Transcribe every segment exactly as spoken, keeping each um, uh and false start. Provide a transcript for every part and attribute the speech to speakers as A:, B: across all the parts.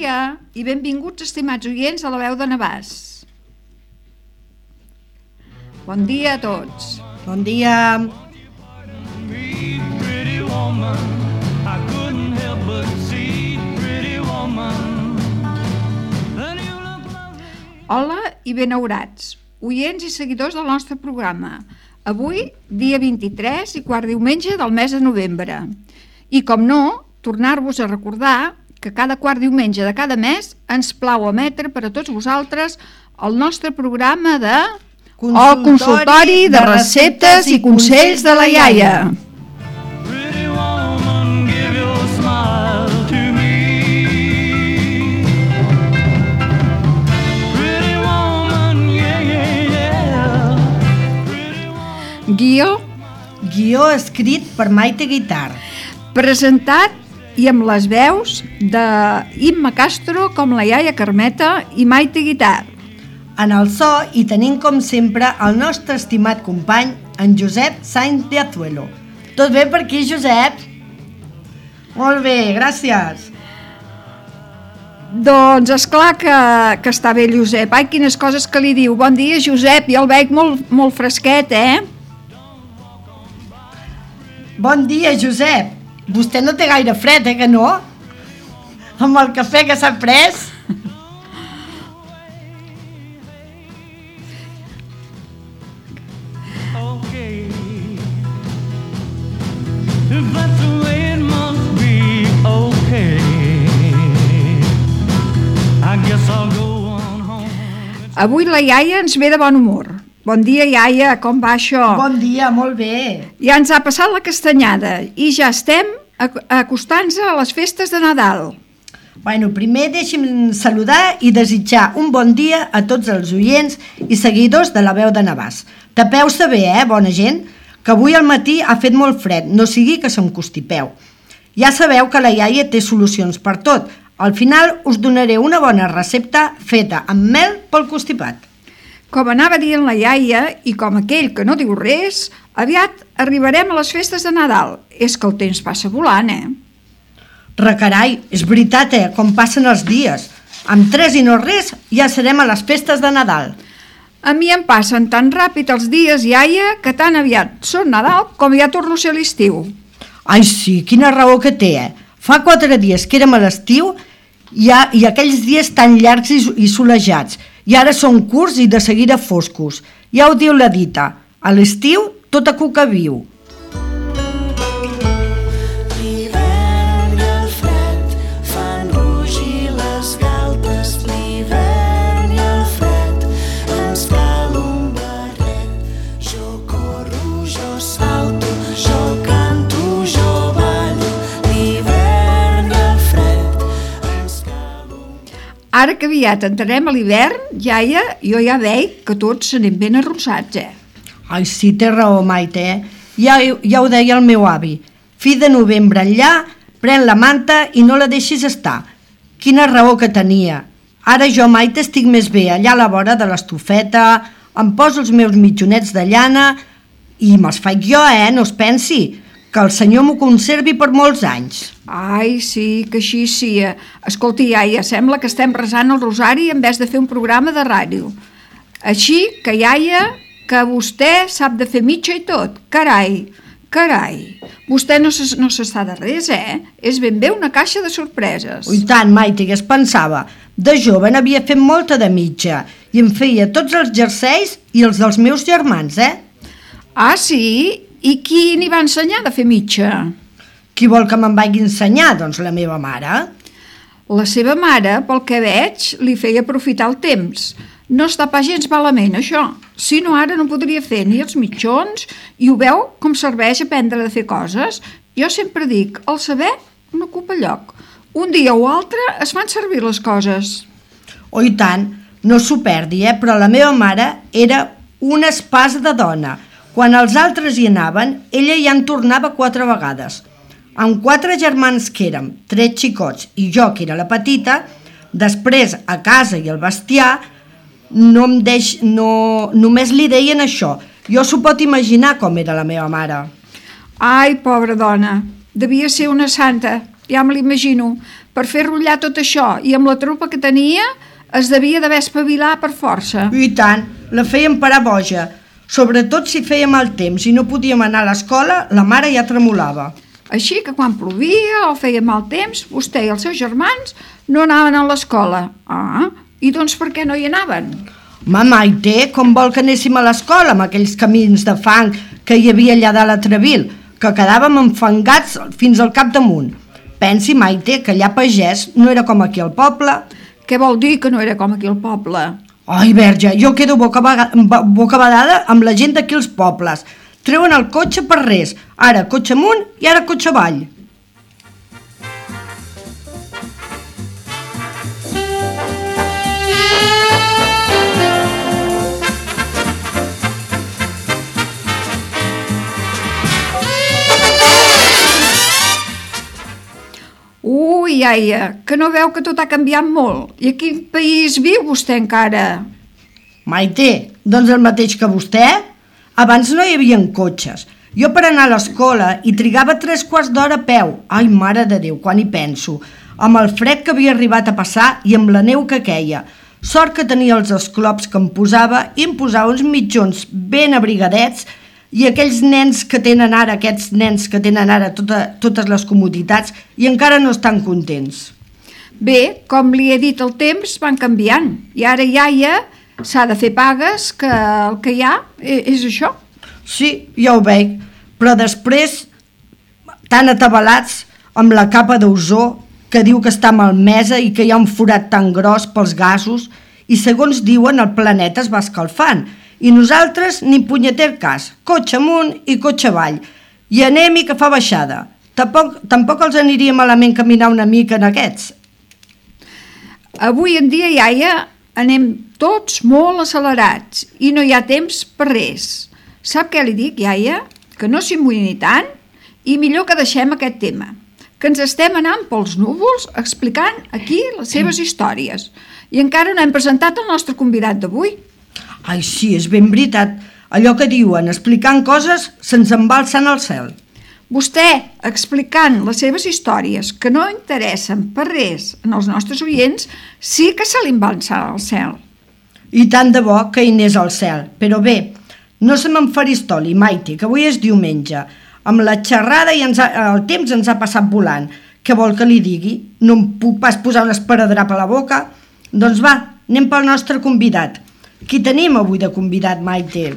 A: dia i benvinguts, estimats oients, a la veu de Navàs. Bon dia a tots.
B: Bon dia.
A: Hola i benaurats, oients i seguidors del nostre programa. Avui, dia vint-i-tres i quart diumenge del mes de novembre. I, com no, tornar-vos a recordar que cada quart diumenge de cada mes ens plau emetre per a tots vosaltres el nostre programa de...
B: Consultori,
A: el consultori de receptes i consells de la iaia. Guió
B: Guió escrit per Maite Guitar.
A: Presentat i amb les veus d'Imma Castro com la iaia Carmeta i Maite Guitar.
B: En el so hi tenim com sempre el nostre estimat company, en Josep Sainz de Azuelo. Tot bé per aquí, Josep? Molt bé, gràcies.
A: Doncs esclar que, que està bé, Josep. Ai, quines coses que li diu. Bon dia, Josep, i el veig molt, molt fresquet, eh?
B: Bon dia, Josep. Vostè no té gaire fred, eh, que no? Amb el cafè que s'ha pres?
A: Avui la iaia ens ve de bon humor. Bon dia, iaia, com va això?
B: Bon dia, molt bé.
A: Ja ens ha passat la castanyada i ja estem acostant-nos a les festes de Nadal.
B: Bueno, primer deixi'm saludar i desitjar un bon dia a tots els oients i seguidors de la veu de Navàs. Tapeu-se bé, eh, bona gent, que avui al matí ha fet molt fred, no sigui que s'encostipeu. Ja sabeu que la iaia té solucions per tot. Al final us donaré una bona recepta feta amb mel pel constipat.
A: Com anava dient la iaia, i com aquell que no diu res, aviat arribarem a les festes de Nadal. És que el temps passa volant, eh?
B: Recarai, és veritat, eh, com passen els dies. Amb tres i no res ja serem a les festes de Nadal.
A: A mi em passen tan ràpid els dies, iaia, que tan aviat són Nadal com ja torno a ser l'estiu.
B: Ai, sí, quina raó que té, eh? Fa quatre dies que érem a l'estiu i, ha, i aquells dies tan llargs i, i solejats. I ara són curts i de seguida foscos. Ja ho diu la dita, a l'estiu tota cuca viu.
C: L'hivern i el fred fan rugir les galtes. L'hivern i el fred ens cal un barret. Jo corro, jo salto, jo canto, jo ballo. L'hivern i el fred ens cal un...
A: Ara que aviat entrarem a l'hivern, iaia, jo ja veig que tots anem ben arrossats, eh?
B: Ai, sí, té raó, Maite, eh? Ja, ja ho deia el meu avi. Fi de novembre enllà, pren la manta i no la deixis estar. Quina raó que tenia. Ara jo, Maite, estic més bé allà a la vora de l'estufeta, em poso els meus mitjonets de llana i me'ls faig jo, eh? No es pensi, que el senyor m'ho conservi per molts anys.
A: Ai, sí, que així sí. Escolti, iaia, sembla que estem resant el rosari en vez de fer un programa de ràdio. Així que, iaia, que vostè sap de fer mitja i tot. Carai, carai. Vostè no s'està no de res, eh? És ben bé una caixa de sorpreses.
B: Ui, tant, Maite, que es pensava. De jove n'havia fet molta de mitja i em feia tots els jerseis i els dels meus germans, eh?
A: Ah, sí? I qui n'hi va ensenyar de fer mitja?
B: Qui vol que me'n vagi ensenyar? Doncs la meva mare.
A: La seva mare, pel que veig, li feia aprofitar el temps. No està pas gens malament, això. Si no, ara no podria fer ni els mitjons i ho veu com serveix aprendre a fer coses. Jo sempre dic, el saber no ocupa lloc. Un dia o altre es fan servir les coses.
B: Oh, i tant, no s'ho perdi, eh? Però la meva mare era una espasa de dona. Quan els altres hi anaven, ella ja en tornava quatre vegades. Amb quatre germans que érem, tres xicots i jo, que era la petita, després a casa i al bestiar, no em deix, no, només li deien això. Jo s'ho pot imaginar com era la meva mare.
A: Ai, pobra dona, devia ser una santa, ja me l'imagino, per fer rotllar tot això, i amb la trupa que tenia es devia d'haver espavilat per força.
B: I tant, la fèiem parar boja. Sobretot si fèiem mal temps i no podíem anar a l'escola, la mare ja tremolava.
A: Així que quan plovia o feia mal temps, vostè i els seus germans no anaven a l'escola. Ah, i doncs per què no hi anaven?
B: Home, Maite, com vol que anéssim a l'escola amb aquells camins de fang que hi havia allà dalt a Trevil, que quedàvem enfangats fins al capdamunt? Pensi, Maite, que allà pagès no era com aquí al poble.
A: Què vol dir que no era com aquí al poble?
B: Ai, verge, jo quedo boca, boca badada amb la gent d'aquí als pobles. Treuen el cotxe per res. Ara cotxe amunt i ara cotxe avall.
A: Ui, iaia, que no veu que tot ha canviat molt? I a quin país viu vostè encara?
B: Maite, doncs el mateix que vostè? Abans no hi havia cotxes. Jo per anar a l'escola hi trigava tres quarts d'hora a peu. Ai, mare de Déu, quan hi penso. Amb el fred que havia arribat a passar i amb la neu que queia. Sort que tenia els esclops que em posava i em posava uns mitjons ben abrigadets. I aquells nens que tenen ara, aquests nens que tenen ara tota, totes les comoditats i encara no estan contents.
A: Bé, com li he dit, el temps van canviant. I ara, iaia, s'ha de fer pagues, que el que hi ha és això.
B: Sí, ja ho veig, però després, tan atabalats amb la capa d'ozó que diu que està malmesa i que hi ha un forat tan gros pels gasos i, segons diuen, el planeta es va escalfant. I nosaltres ni punyeter cas, cotxe amunt i cotxe avall. I anem i que fa baixada. Tampoc, tampoc els aniria malament caminar una mica en aquests.
A: Avui en dia, iaia, anem tots molt accelerats i no hi ha temps per res. Sap què li dic, iaia? Que no s'hi mulli tant i millor que deixem aquest tema. Que ens estem anant pels núvols explicant aquí les seves històries. I encara no hem presentat el nostre convidat d'avui.
B: Ai, sí, és ben veritat. Allò que diuen, explicant coses se'ns en va alçant al cel.
A: Vostè, explicant les seves històries que no interessen per res en els nostres oients, sí que se li va alçar al cel.
B: I tant de bo que hi anés al cel. Però bé, no se m'enfaristoli, Maite, que avui és diumenge. Amb la xerrada i ens ha, el temps ens ha passat volant. Què vol que li digui? No em puc pas posar un esparadrap a la boca? Doncs va, anem pel nostre convidat. Qui tenim avui de convidat, Maite?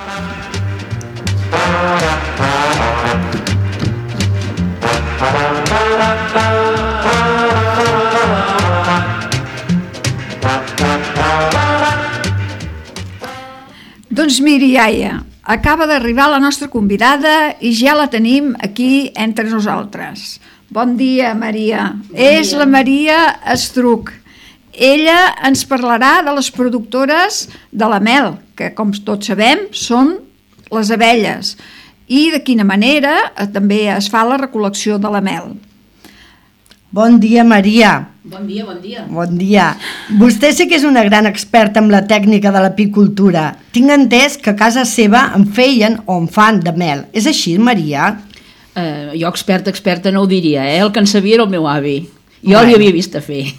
A: Doncs miri, iaia, acaba d'arribar la nostra convidada i ja la tenim aquí entre nosaltres. Bon dia, Maria. Bon És dia. La Maria Estruc. Ella ens parlarà de les productores de la mel, que com tots sabem són les abelles, i de quina manera també es fa la recol·lecció de la mel.
B: Bon dia, Maria.
D: Bon dia, bon dia.
B: Bon dia. Vostè sí que és una gran experta en la tècnica de l'apicultura. Tinc entès que a casa seva en feien o en fan de mel. És així, Maria?
D: Uh, jo experta, experta no ho diria, eh? El que en sabia era el meu avi. Jo
B: Bueno.
D: li havia vist a fer.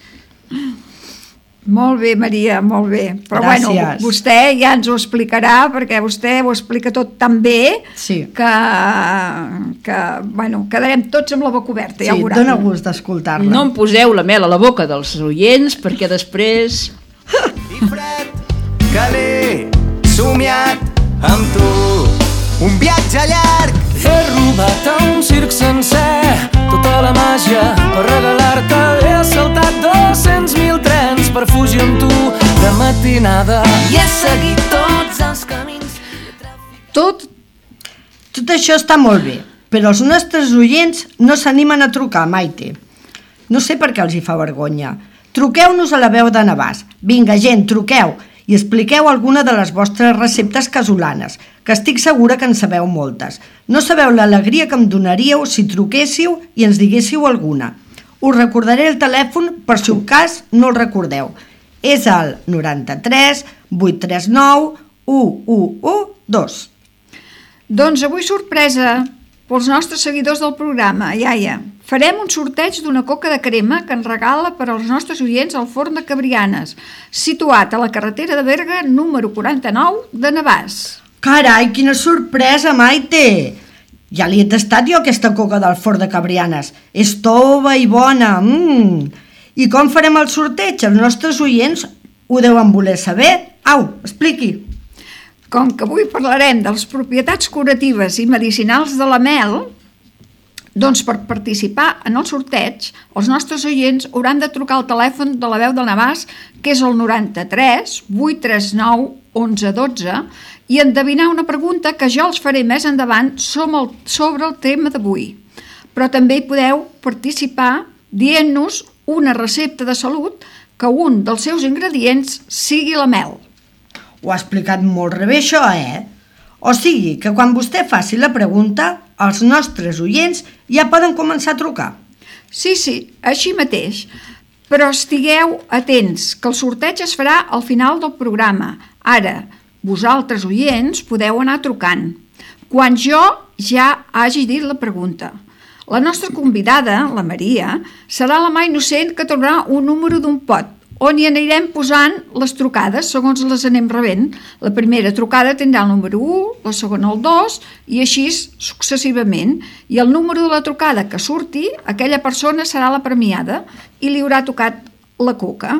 A: Molt bé, Maria, molt bé. Però
B: Gràcies.
A: bueno, vostè ja ens ho explicarà, perquè vostè ho explica tot tan bé
B: Sí.
A: que, que bueno, quedarem tots amb la boca oberta, ja
B: Sí,
A: ho veurà.
B: dóna gust d'escoltar-la.
D: No em poseu la mel a la boca dels oients, perquè després...
E: I fred, que l'he somiat amb tu. Un viatge llarg.
C: He robat a un circ sencer tota la màgia per regalar-te. He assaltat dos-cents mil trens per fugir amb tu de matinada. I he seguit tots els camins.
B: Tot, tot això està molt bé, però els nostres oients no s'animen a trucar, Maite. No sé per què els hi fa vergonya. Truqueu-nos a la veu de Navàs. Vinga, gent, truqueu i expliqueu alguna de les vostres receptes casolanes, que estic segura que en sabeu moltes. No sabeu l'alegria que em donaríeu si truquéssiu i ens diguéssiu alguna. Us recordaré el telèfon per si un cas no el recordeu. És el noranta-tres vuit tres nou u u u dos.
A: Doncs avui sorpresa pels nostres seguidors del programa, iaia. Farem un sorteig d'una coca de crema que ens regala per als nostres oients al Forn de Cabrianes, situat a la carretera de Berga número quaranta-nou de Navàs.
B: Carai, quina sorpresa, Maite! Ja li he tastat jo aquesta coca del Forn de Cabrianes. És tova i bona. Mm. I com farem el sorteig? Els nostres oients ho deuen voler saber. Au, expliqui.
A: Com que avui parlarem de les propietats curatives i medicinals de la mel, doncs per participar en el sorteig, els nostres oients hauran de trucar al telèfon de la Veu del Navàs, que és el noranta-tres vuit tres nou onze dotze, i endevinar una pregunta que jo els faré més endavant sobre el tema d'avui. Però també hi podeu participar dient-nos una recepta de salut que un dels seus ingredients sigui la mel.
B: Ho ha explicat molt bé això, eh? O sigui, que quan vostè faci la pregunta, els nostres oients ja poden començar a trucar.
A: Sí, sí, així mateix. Però estigueu atents, que el sorteig es farà al final del programa. Ara, vosaltres, oients, podeu anar trucant. Quan jo ja hagi dit la pregunta. La nostra convidada, la Maria, serà la mà innocent que tornarà un número d'un pot, on hi anirem posant les trucades segons les anem rebent. La primera trucada tindrà el número u, la segona el dos, i així successivament. I el número de la trucada que surti, aquella persona serà la premiada i li haurà tocat la coca.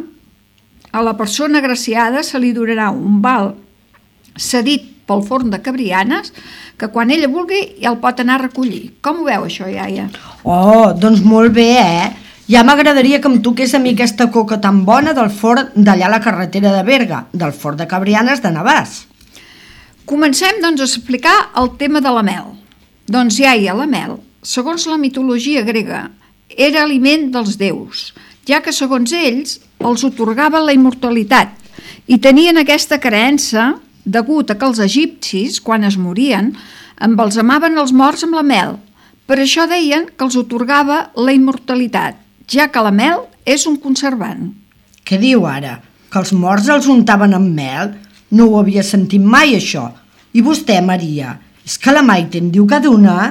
A: A la persona agraciada se li donarà un val cedit pel Forn de Cabrianes, que quan ella vulgui ja el pot anar a recollir. Com ho veu, això, iaia?
B: Oh, doncs molt bé, eh? Ja m'agradaria que em toqués a mi aquesta coca tan bona del forn d'allà a la carretera de Berga, del Forn de Cabrianes de Navàs.
A: Comencem, doncs, a explicar el tema de la mel. Doncs, iaia, la mel, segons la mitologia grega, era aliment dels déus, ja que, segons ells, els otorgava la immortalitat i tenien aquesta creença degut a que els egipcis, quan es morien, embalsamaven els morts amb la mel. Per això deien que els otorgava la immortalitat, ja que la mel és un conservant.
B: Què diu ara? Que els morts els untaven amb mel? No ho havia sentit mai, això. I vostè, Maria, és que la Maite em diu que ha de donar?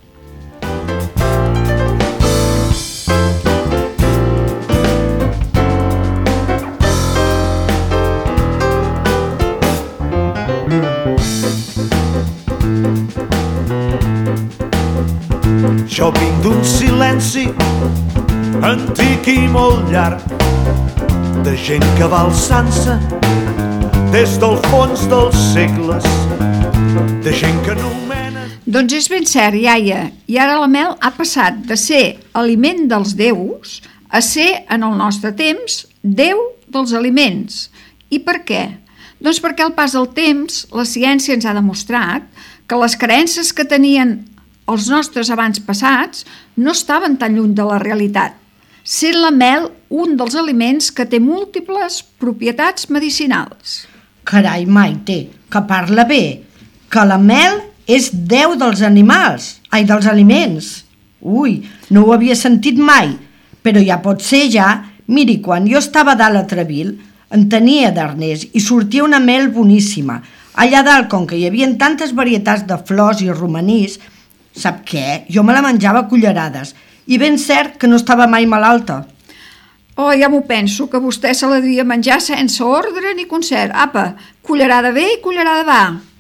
F: Jo vinc d'un silenci antic i molt llarg, de gent que va alçant-se des del fons dels segles, de gent que anomena...
A: Doncs és ben cert, iaia, i ara la mel ha passat de ser aliment dels déus a ser, en el nostre temps, déu dels aliments. I per què? Doncs perquè al pas del temps la ciència ens ha demostrat que les creences que tenien els nostres abans passats no estaven tan lluny de la realitat, sent la mel un dels aliments que té múltiples propietats medicinals.
B: Carai, Maite, que parla bé, que la mel és déu dels animals, ai, dels aliments. Ui, no ho havia sentit mai, però ja pot ser ja. Miri, quan jo estava dalt a Trevil, en tenia d'arnès i sortia una mel boníssima. Allà dalt, com que hi havia tantes varietats de flors i romanís, sap què? Jo me la menjava a cullerades i ben cert que no estava mai malalta.
A: Oh, ja m'ho penso, que vostè se la devia menjar sense ordre ni concert. Apa, cullerada ve i cullerada va.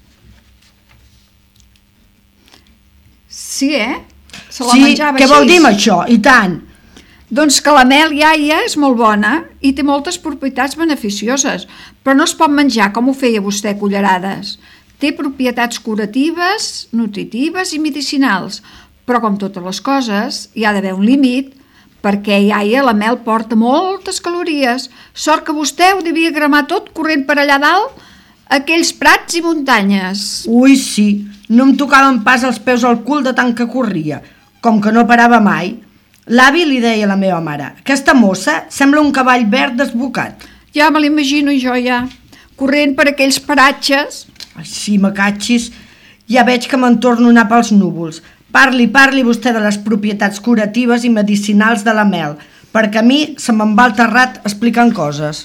A: Sí, eh? Se la
B: sí,
A: menjava
B: què
A: així.
B: vol dir amb això? I tant.
A: Doncs que la mel, iaia, és molt bona i té moltes propietats beneficioses, però no es pot menjar com ho feia vostè, cullerades. Té propietats curatives, nutritives i medicinals, però com totes les coses hi ha d'haver un límit, perquè, iaia, la mel porta moltes calories. Sort que vostè ho devia cremar tot corrent per allà dalt, aquells prats i muntanyes.
B: Ui, sí, no em tocaven pas els peus al cul de tant que corria, com que no parava mai. L'avi li deia a la meva mare, aquesta mossa sembla un cavall verd desbocat.
A: Ja me l'imagino jo, ja, corrent per aquells paratges.
B: Ai, sí, macatxis, ja veig que me'n torno a anar pels núvols. Parli, parli vostè de les propietats curatives i medicinals de la mel, perquè a mi se me'n va el terrat explicant coses.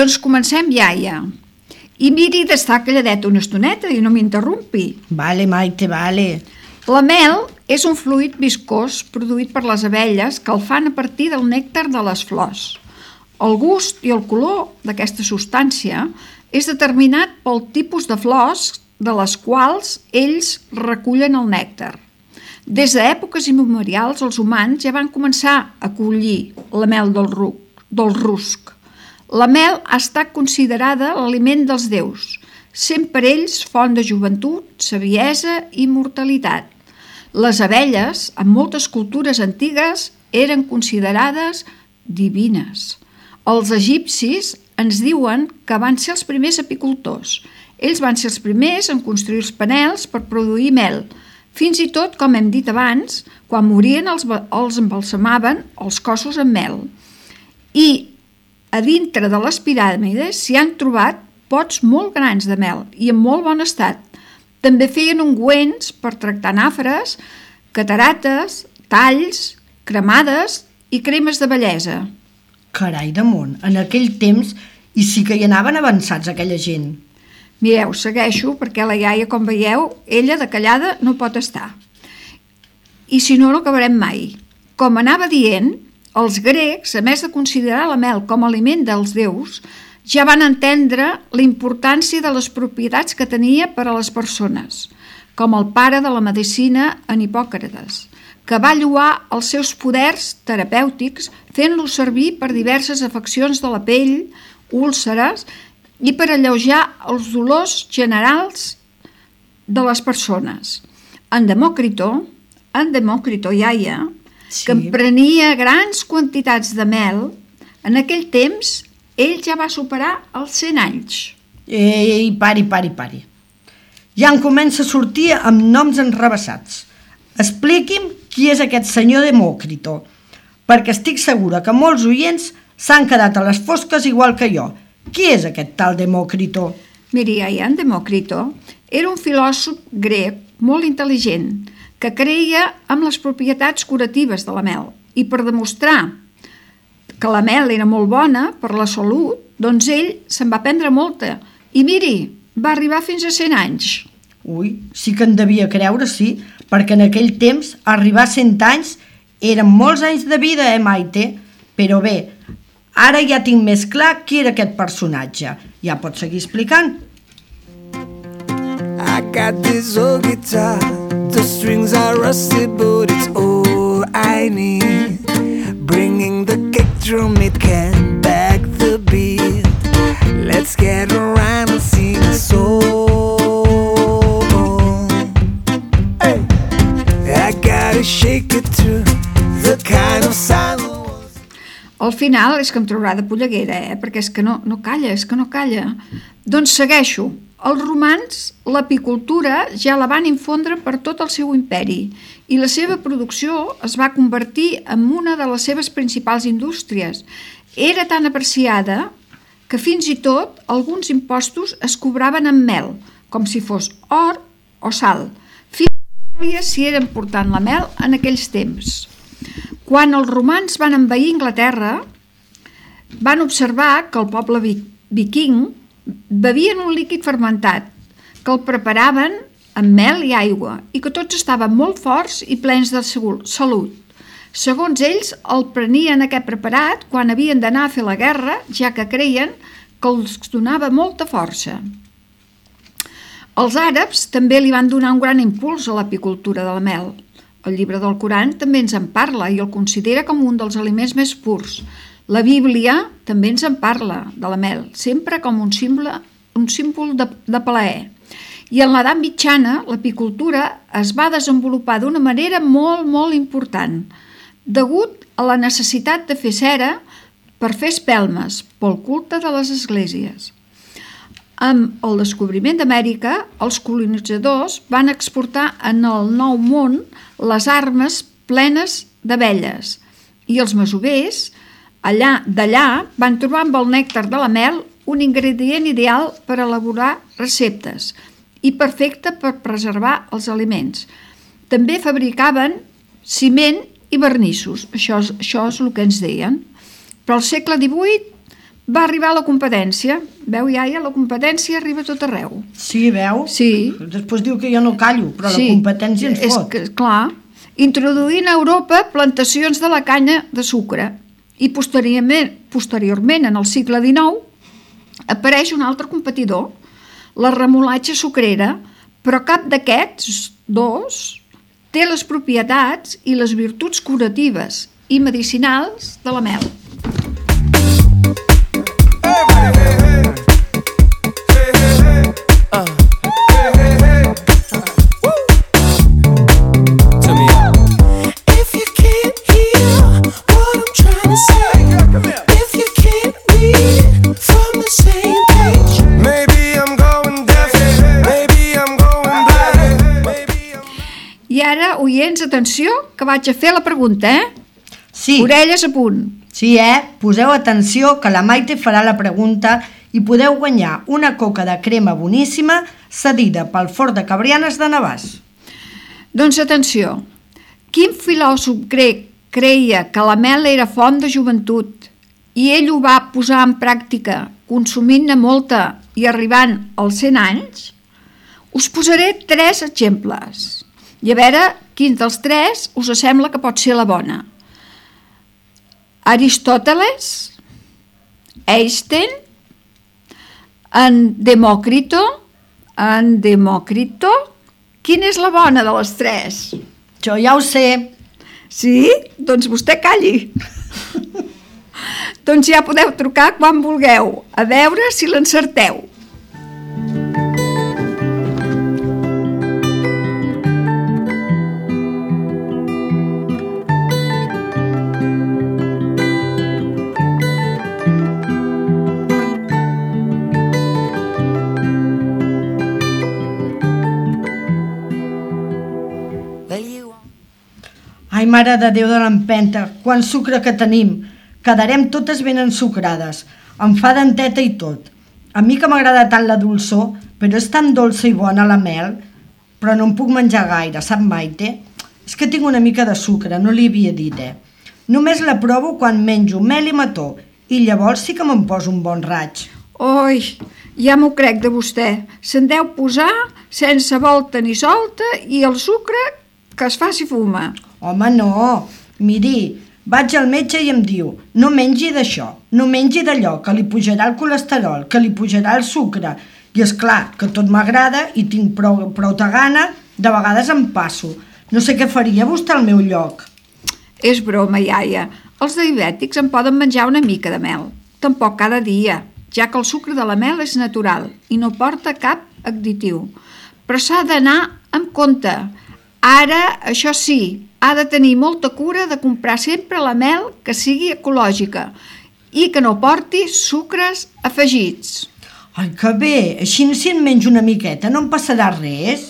A: Doncs comencem, iaia. I miri d'estar calladeta una estoneta i no m'interrompi.
B: Vale, Maite, vale.
A: La mel és un fluid viscós produït per les abelles que el fan a partir del nèctar de les flors. El gust i el color d'aquesta substància és determinat pel tipus de flors de les quals ells recullen el nèctar. Des d'èpoques immemorials, els humans ja van començar a collir la mel del, ruc, del rusc. La mel ha estat considerada l'aliment dels déus, sent per ells font de joventut, saviesa i mortalitat. Les abelles, en moltes cultures antigues, eren considerades divines. Els egipcis ens diuen que van ser els primers apicultors. Ells van ser els primers en construir els panels per produir mel. Fins i tot, com hem dit abans, quan morien els, els embalsamaven els cossos amb mel. I a dintre de les piràmides s'hi han trobat pots molt grans de mel i en molt bon estat. També feien ungüents per tractar nàfres, catarates, talls, cremades i cremes de bellesa.
B: Carai de món, en aquell temps i sí que hi anaven avançats aquella gent.
A: Mireu, segueixo perquè la iaia, com veieu, ella de callada no pot estar. I si no, no acabarem mai. Com anava dient, els grecs, a més de considerar la mel com a aliment dels déus, ja van entendre la importància de les propietats que tenia per a les persones, com el pare de la medicina en Hipòcrates, que va lloar els seus poders terapèutics fent-los servir per diverses afeccions de la pell, úlceres i per alleujar els dolors generals de les persones. En Demòcrito, en Demòcrito, iaia, sí, que prenia grans quantitats de mel, en aquell temps ell ja va superar els cent anys.
B: Ei, pari, pari, pari. Ja em comença a sortir amb noms enrevessats. Expliqui'm qui és aquest senyor Demòcrito, perquè estic segura que molts oients s'han quedat a les fosques igual que jo. Qui és aquest tal Demòcrito?
A: Miri, en Demòcrito era un filòsof grec molt intel·ligent que creia en les propietats curatives de la mel i per demostrar que la mel era molt bona per la salut, doncs ell se'n va prendre molta i miri, va arribar fins a cent anys.
B: Ui, sí que en devia creure, sí, perquè en aquell temps arribar a cent anys eren molts anys de vida, eh, Maite? Però bé, ara ja tinc més clar qui era aquest personatge. Ja pots seguir explicant?
E: I got this old guitar, the strings are rusty but it's all I need. Bringing the kick drum, it can back the beat. Let's get around and sing a song. Hey, I gotta shake it to the kind of sound.
A: Al final és que em traurà de polleguera, eh? Perquè és que no, no calla, és que no calla. Doncs segueixo. Els romans, l'apicultura ja la van infondre per tot el seu imperi i la seva producció es va convertir en una de les seves principals indústries. Era tan apreciada que fins i tot alguns impostos es cobraven amb mel, com si fos or o sal. Fins si era important la mel en aquells temps. Quan els romans van envair Anglaterra, van observar que el poble viking bevien un líquid fermentat, que el preparaven amb mel i aigua i que tots estaven molt forts i plens de salut. Segons ells, el prenien aquest preparat quan havien d'anar a fer la guerra, ja que creien que els donava molta força. Els àrabs també li van donar un gran impuls a l'apicultura de la mel. El llibre del Coran també ens en parla i el considera com un dels aliments més purs. La Bíblia també ens en parla de la mel, sempre com un símbol, un símbol de, de plaer. I en l'edat mitjana, l'apicultura es va desenvolupar d'una manera molt, molt important, degut a la necessitat de fer cera per fer espelmes pel culte de les esglésies. Amb el descobriment d'Amèrica, els colonitzadors van exportar en el Nou Món les armes plenes d'abelles i els masovers allà d'allà van trobar amb el nèctar de la mel un ingredient ideal per elaborar receptes i perfecte per preservar els aliments. També fabricaven ciment i vernissos, això és, això és el que ens deien. Però al segle divuit va arribar la competència. Veu, iaia, la competència arriba a tot arreu.
B: Sí, veu?
A: Sí.
B: Després diu que jo no callo, però
A: Sí,
B: la competència ens
A: és
B: fot.
A: que, clar, introduint a Europa plantacions de la canya de sucre i posteriorment, posteriorment en el segle dinou apareix un altre competidor, la remolatxa sucrera, però cap d'aquests dos té les propietats i les virtuts curatives i medicinals de la mel.
C: If you can't hear what I'm trying to say, if you can't read from the same page, maybe I'm going deaf, maybe I'm going blind, maybe I'm...
A: I ara, oients, atenció, que vaig a fer la pregunta, eh?
B: Sí,
A: Orelles a punt.
B: sí, eh? Poseu atenció que la Maite farà la pregunta i podeu guanyar una coca de crema boníssima cedida pel Fort de Cabrianes de Navàs.
A: Doncs atenció, quin filòsof grec creia que la mel era font de joventut i ell ho va posar en pràctica consumint-ne molta i arribant als cent anys? Us posaré tres exemples i a veure quin dels tres us sembla que pot ser la bona. Aristòteles, Einstein, en Demòcrito, en Demòcrito, quina és la bona de les tres?
B: Jo ja ho sé.
A: Sí? Doncs vostè calli. Doncs ja podeu trucar quan vulgueu, a veure si l'encerteu.
B: Ai, mare de Déu de l'empenta, quant sucre que tenim. Quedarem totes ben ensucrades. Em fa denteta i tot. A mi que m'agrada tant la dolçor, però és tan dolça i bona la mel, però no en puc menjar gaire, sap, Maite? És que tinc una mica de sucre, no li havia dit, eh? Només la provo quan menjo mel i mató, i llavors sí que me'n poso un bon raig.
A: Oi, ja m'ho crec de vostè. Se'n deu posar sense volta ni solta i el sucre que es faci fuma.
B: Home, no. Miri, vaig al metge i em diu no mengi d'això, no mengi d'allò, que li pujarà el colesterol, que li pujarà el sucre. I és clar que tot m'agrada i tinc prou, prou de gana, de vegades em passo. No sé què faria vostè al meu lloc.
A: És broma, iaia. Els diabètics en poden menjar una mica de mel. Tampoc cada dia, ja que el sucre de la mel és natural i no porta cap additiu. Però s'ha d'anar amb compte. Ara, això sí, ha de tenir molta cura de comprar sempre la mel que sigui ecològica i que no porti sucres afegits.
B: Ai, que bé, així si en menjo una miqueta no em passarà res.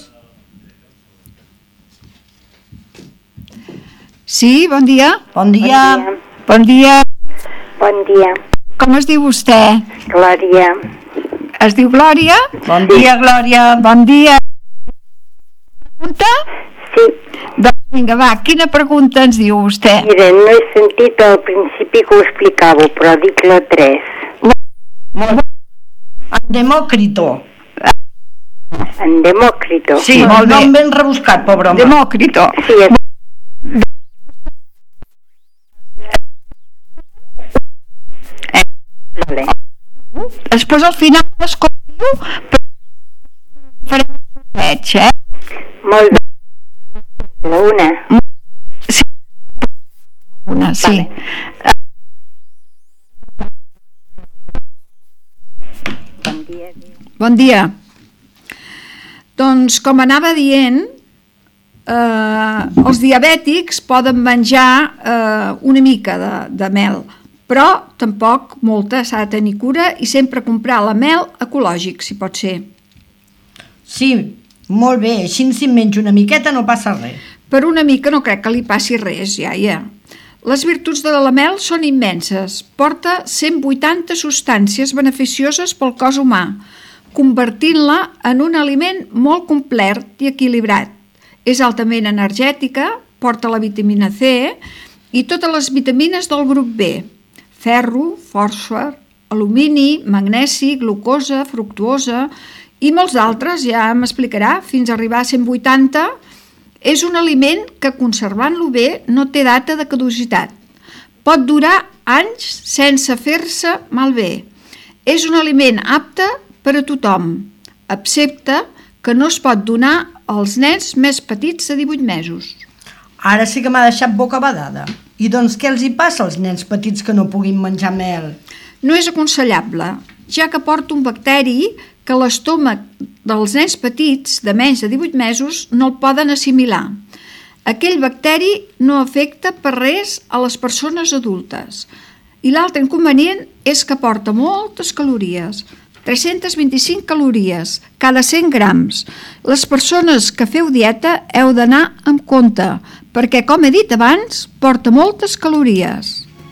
A: Sí, bon dia.
B: Bon dia.
A: Bon dia.
G: Bon dia,
A: Com es diu vostè?
G: Glòria.
A: Es diu Glòria?
B: Bon dia, Glòria.
A: Bon dia. Pregunta?
G: Sí,
A: Doncs vinga, va, quina pregunta ens diu vostè?
G: mira, no he sentit al principi que ho explicàveu, però dic la tres.
B: Molt bé. En Demòcrito.
G: En Demòcrito.
B: Sí,
A: Molt bé.
B: nom ben rebuscat, pobre home.
A: Demòcrito.
G: Sí, és... Vale.
A: Després al final l'escolto, però farem el veig, eh?
G: Molt bé. La una.
A: Una, sí.
G: Vale. Bon dia.
A: Bon dia. Doncs, com anava dient, eh, els diabètics poden menjar eh, una mica de, de mel, però tampoc molta, s'ha de tenir cura i sempre comprar la mel ecològic, si pot ser.
B: Sí, molt bé, així si en menjo una miqueta no passa res.
A: Per una mica no crec que li passi res, iaia. Les virtuts de la mel són immenses. Porta cent vuitanta substàncies beneficioses pel cos humà, convertint-la en un aliment molt complet i equilibrat. És altament energètica, porta la vitamina C i totes les vitamines del grup B, ferro, fòsfor, alumini, magnesi, glucosa, fructuosa i molts altres, ja m'explicarà, fins a arribar a cent vuitanta. És un aliment que, conservant-lo bé, no té data de caducitat. Pot durar anys sense fer-se malbé. És un aliment apte per a tothom, excepte que no es pot donar als nens més petits de divuit mesos.
B: Ara sí que m'ha deixat boca badada. I doncs què els hi passa als nens petits que no puguin menjar mel?
A: No és aconsellable, ja que porta un bacteri que l'estómac dels nens petits de menys de divuit mesos no el poden assimilar. Aquell bacteri no afecta per res a les persones adultes. I l'altre inconvenient és que porta moltes calories, tres-centes vint-i-cinc calories cada cent grams. Les persones que feu dieta heu d'anar amb compte, perquè, com he dit abans, porta moltes calories.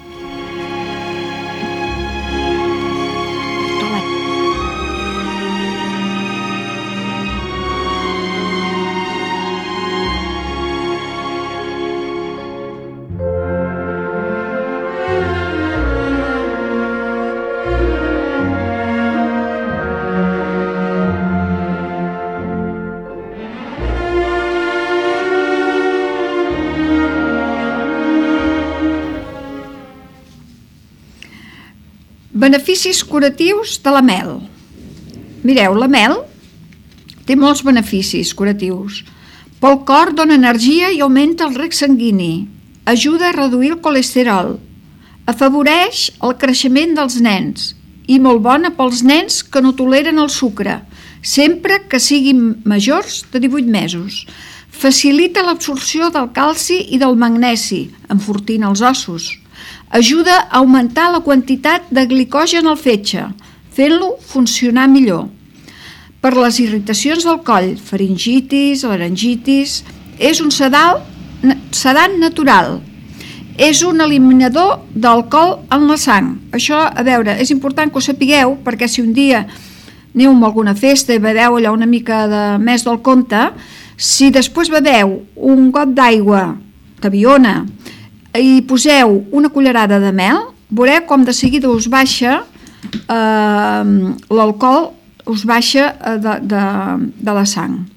A: Beneficis curatius de la mel. Mireu, la mel té molts beneficis curatius. Pel cor dona energia i augmenta el reg sanguini. Ajuda a reduir el colesterol. Afavoreix el creixement dels nens. I molt bona pels nens que no toleren el sucre, sempre que siguin majors de divuit mesos. Facilita l'absorció del calci i del magnesi, enfortint els ossos. Ajuda a augmentar la quantitat de glicogen al fetge, fent-lo funcionar millor. Per les irritacions del coll, faringitis, laringitis, és un sedal, sedant natural. És un eliminador d'alcohol en la sang. Això, a veure, és important que ho sapigueu, perquè si un dia aneu a alguna festa i beveu allò una mica de més del compte, si després beveu un got d'aigua tabiona i poseu una cullerada de mel, veureu com de seguida us baixa eh, l'alcohol, us baixa de, de, de la sang.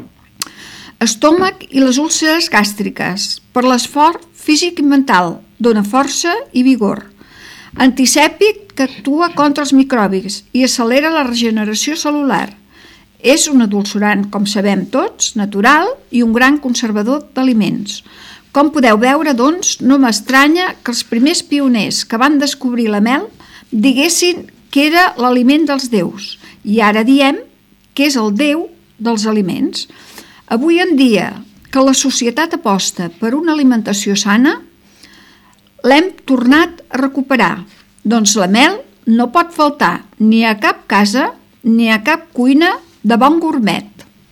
A: Estómac i les úlceres gàstriques, per l'esforç físic i mental, dona força i vigor. Antisèptic que actua contra els microbis i accelera la regeneració cel·lular. És un adolçorant, com sabem tots, natural i un gran conservador d'aliments. Com podeu veure, doncs, no m'estranya que els primers pioners que van descobrir la mel diguessin que era l'aliment dels déus i ara diem que és el déu dels aliments. Avui en dia, que la societat aposta per una alimentació sana, l'hem tornat a recuperar. Doncs la mel no pot faltar ni a cap casa ni a cap cuina de bon gourmet.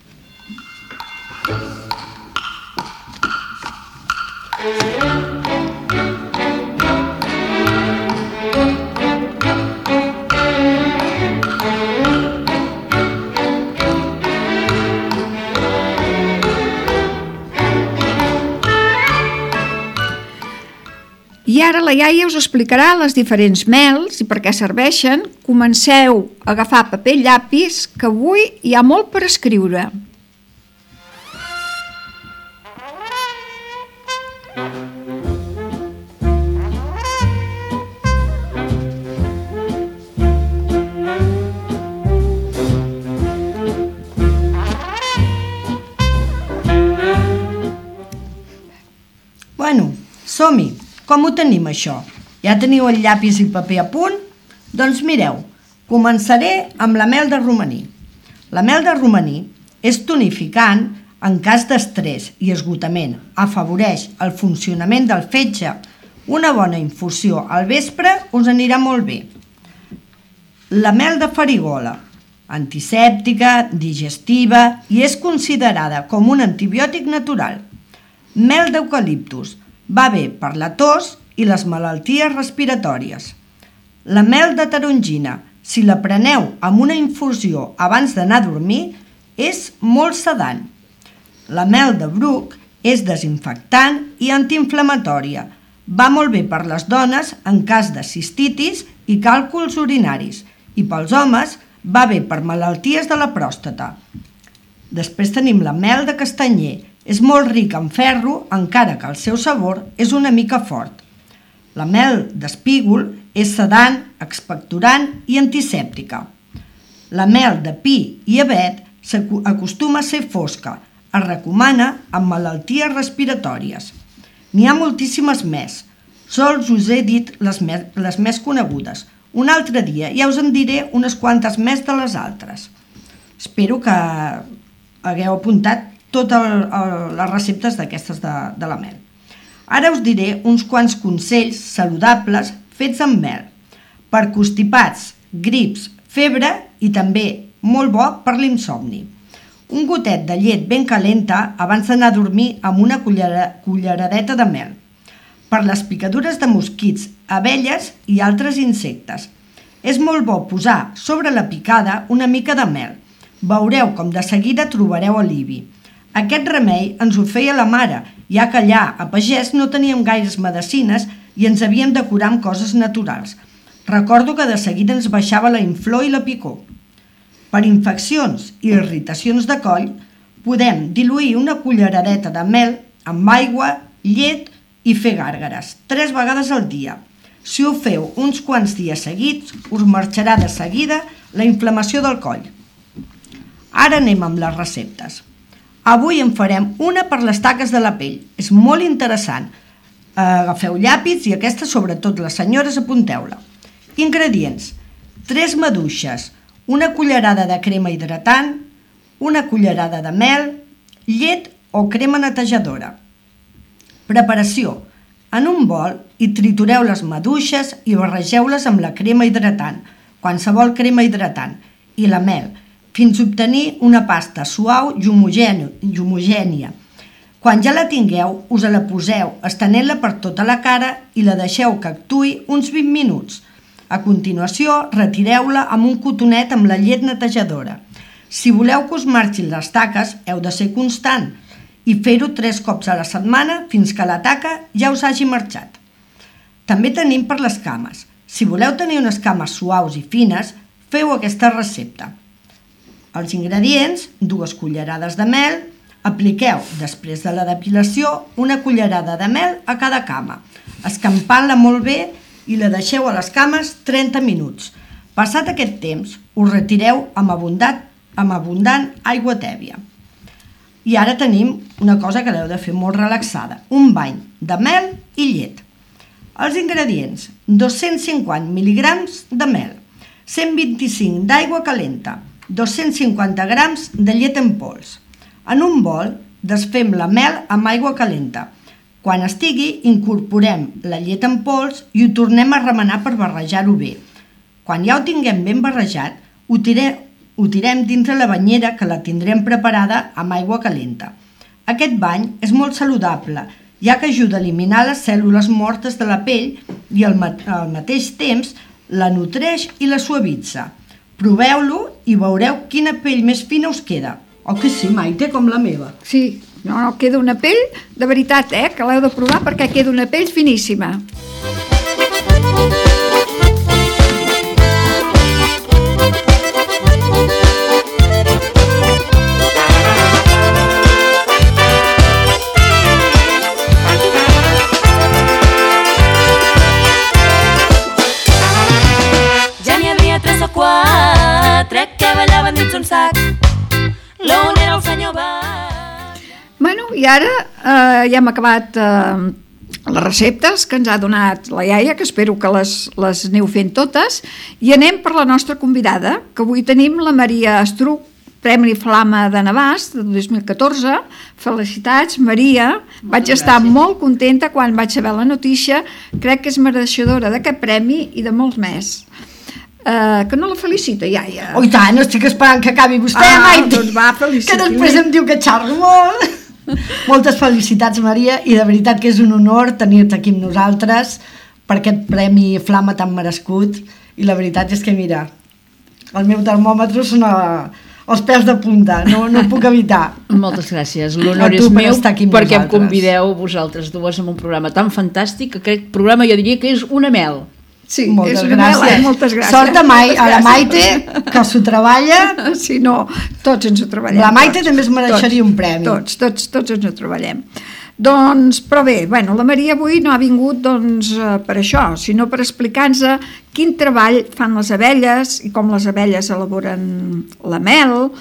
A: I ara la iaia us explicarà les diferents mels i per què serveixen. Comenceu a agafar paper i llapis, que avui hi ha molt per escriure.
B: Bueno, som-hi. Com ho tenim, això? Ja teniu el llapis i paper a punt? Doncs mireu, començaré amb la mel de romaní. La mel de romaní és tonificant en cas d'estrès i esgotament. Afavoreix el funcionament del fetge. Una bona infusió al vespre us anirà molt bé. La mel de farigola, antisèptica, digestiva i és considerada com un antibiòtic natural. Mel d'eucaliptus, va bé per la tos i les malalties respiratòries. La mel de tarongina, si la preneu amb una infusió abans d'anar a dormir, és molt sedant. La mel de bruc és desinfectant i antiinflamatòria. Va molt bé per les dones en cas de cistitis i càlculs urinaris i pels homes va bé per malalties de la pròstata. Després tenim la mel de castanyer. És molt rica en ferro, encara que el seu sabor és una mica fort. La mel d'espígol és sedant, expectorant i antisèptica. La mel de pi i avet acostuma a ser fosca. Es recomana en malalties respiratòries. N'hi ha moltíssimes més. Sols us he dit les més, les més conegudes. Un altre dia ja us en diré unes quantes més de les altres. Espero que hagueu apuntat totes les receptes d'aquestes de, de la mel. Ara us diré uns quants consells saludables fets amb mel per constipats, grips, febre i també molt bo per l'insomni. Un gotet de llet ben calenta abans d'anar a dormir amb una cullera, culleradeta de mel. Per les picadures de mosquits, abelles i altres insectes. És molt bo posar sobre la picada una mica de mel. Veureu com de seguida trobareu alivi. Aquest remei ens ho feia la mare, ja que allà a pagès no teníem gaires medecines i ens havíem de curar amb coses naturals. Recordo que de seguida ens baixava la inflor i la picor. Per infeccions i irritacions de coll, podem diluir una culleradeta de mel amb aigua, llet i fer gàrgares, tres vegades al dia. Si ho feu uns quants dies seguits, us marxarà de seguida la inflamació del coll. Ara anem amb les receptes. Avui en farem una per les taques de la pell. És molt interessant. Agafeu llàpis i aquesta, sobretot les senyores, apunteu-la. Ingredients: tres maduixes, una cullerada de crema hidratant, una cullerada de mel, llet o crema netejadora. Preparació: en un bol hi tritureu les maduixes i barregeu-les amb la crema hidratant, qualsevol crema hidratant, i la mel, fins a obtenir una pasta suau i homogènia. Quan ja la tingueu, us la poseu estenent-la per tota la cara i la deixeu que actuï uns vint minuts. A continuació, retireu-la amb un cotonet amb la llet netejadora. Si voleu que us marxin les taques, heu de ser constant i fer-ho tres cops a la setmana fins que la taca ja us hagi marxat. També tenim per les cames. Si voleu tenir unes cames suaus i fines, feu aquesta recepta. Els ingredients: dues cullerades de mel. Apliqueu, després de la depilació, una cullerada de mel a cada cama, escampant-la molt bé i la deixeu a les cames trenta minuts. Passat aquest temps, us retireu amb abundant, amb abundant aigua tèbia. I ara tenim una cosa que l'heu de fer molt relaxada, un bany de mel i llet. Els ingredients: dos-cents cinquanta mil·ligrams de mel, cent vint-i-cinc d'aigua calenta, dos-cents cinquanta grams de llet en pols. En un bol desfem la mel amb aigua calenta. Quan estigui, incorporem la llet en pols i ho tornem a remenar per barrejar-ho bé. Quan ja ho tinguem ben barrejat, ho tirem, ho tirem dintre la banyera, que la tindrem preparada amb aigua calenta. Aquest bany és molt saludable, ja que ajuda a eliminar les cèl·lules mortes de la pell i al, mat al mateix temps la nutreix i la suavitza. Proveu-lo i veureu quina pell més fina us queda. Oh, que sí, Maite, com la meva.
A: Sí, no, no, queda una pell, de veritat, eh, que l'heu de provar perquè queda una pell finíssima.
C: Ja n'hi havia tres o quatre que ballaven dins un sac. L'on era el senyor Bat.
A: Bueno, i ara eh, ja hem acabat eh, les receptes que ens ha donat la iaia, que espero que les, les aneu fent totes, i anem per la nostra convidada, que avui tenim la Maria Estruch, Premi Flama de Navàs, de dos mil catorze. Felicitats, Maria. Moltes Vaig estar gràcies. Molt contenta quan vaig saber la notícia. Crec que és mereixedora d'aquest premi i de molts més. Uh, que no la felicita, iaia.
B: Oh, i tant, estic esperant que acabi vostè,
A: ah,
B: Maite.
A: Doncs va, felicita.
B: Que després em diu que xarro molt. Moltes felicitats, Maria, i de veritat que és un honor tenir-te aquí amb nosaltres per aquest Premi Flama tan merescut. I la veritat és que, mira, el meu termòmetre són a, els peus de punta, no, no ho puc evitar.
D: Moltes gràcies, l'honor
B: A tu
D: és
B: per
D: meu
B: estar aquí amb
D: perquè em
B: nosaltres.
D: convideu vosaltres dues en un programa tan fantàstic que aquest programa jo diria que és una mel.
A: Sí,
B: Moltes
A: és una mel,
B: gràcies.
A: eh? Moltes gràcies.
B: Sort a, Mai,
A: Moltes
B: a la
A: gràcies.
B: Maite, que s'ho treballa.
A: Si no, tots ens ho treballem.
B: La Maite
A: tots,
B: també es mereixeria
A: tots,
B: un premi.
A: Tots, tots, tots ens ho treballem. Doncs, però bé, bueno, la Maria avui no ha vingut doncs, eh, per això, sinó per explicar-nos quin treball fan les abelles i com les abelles elaboren la mel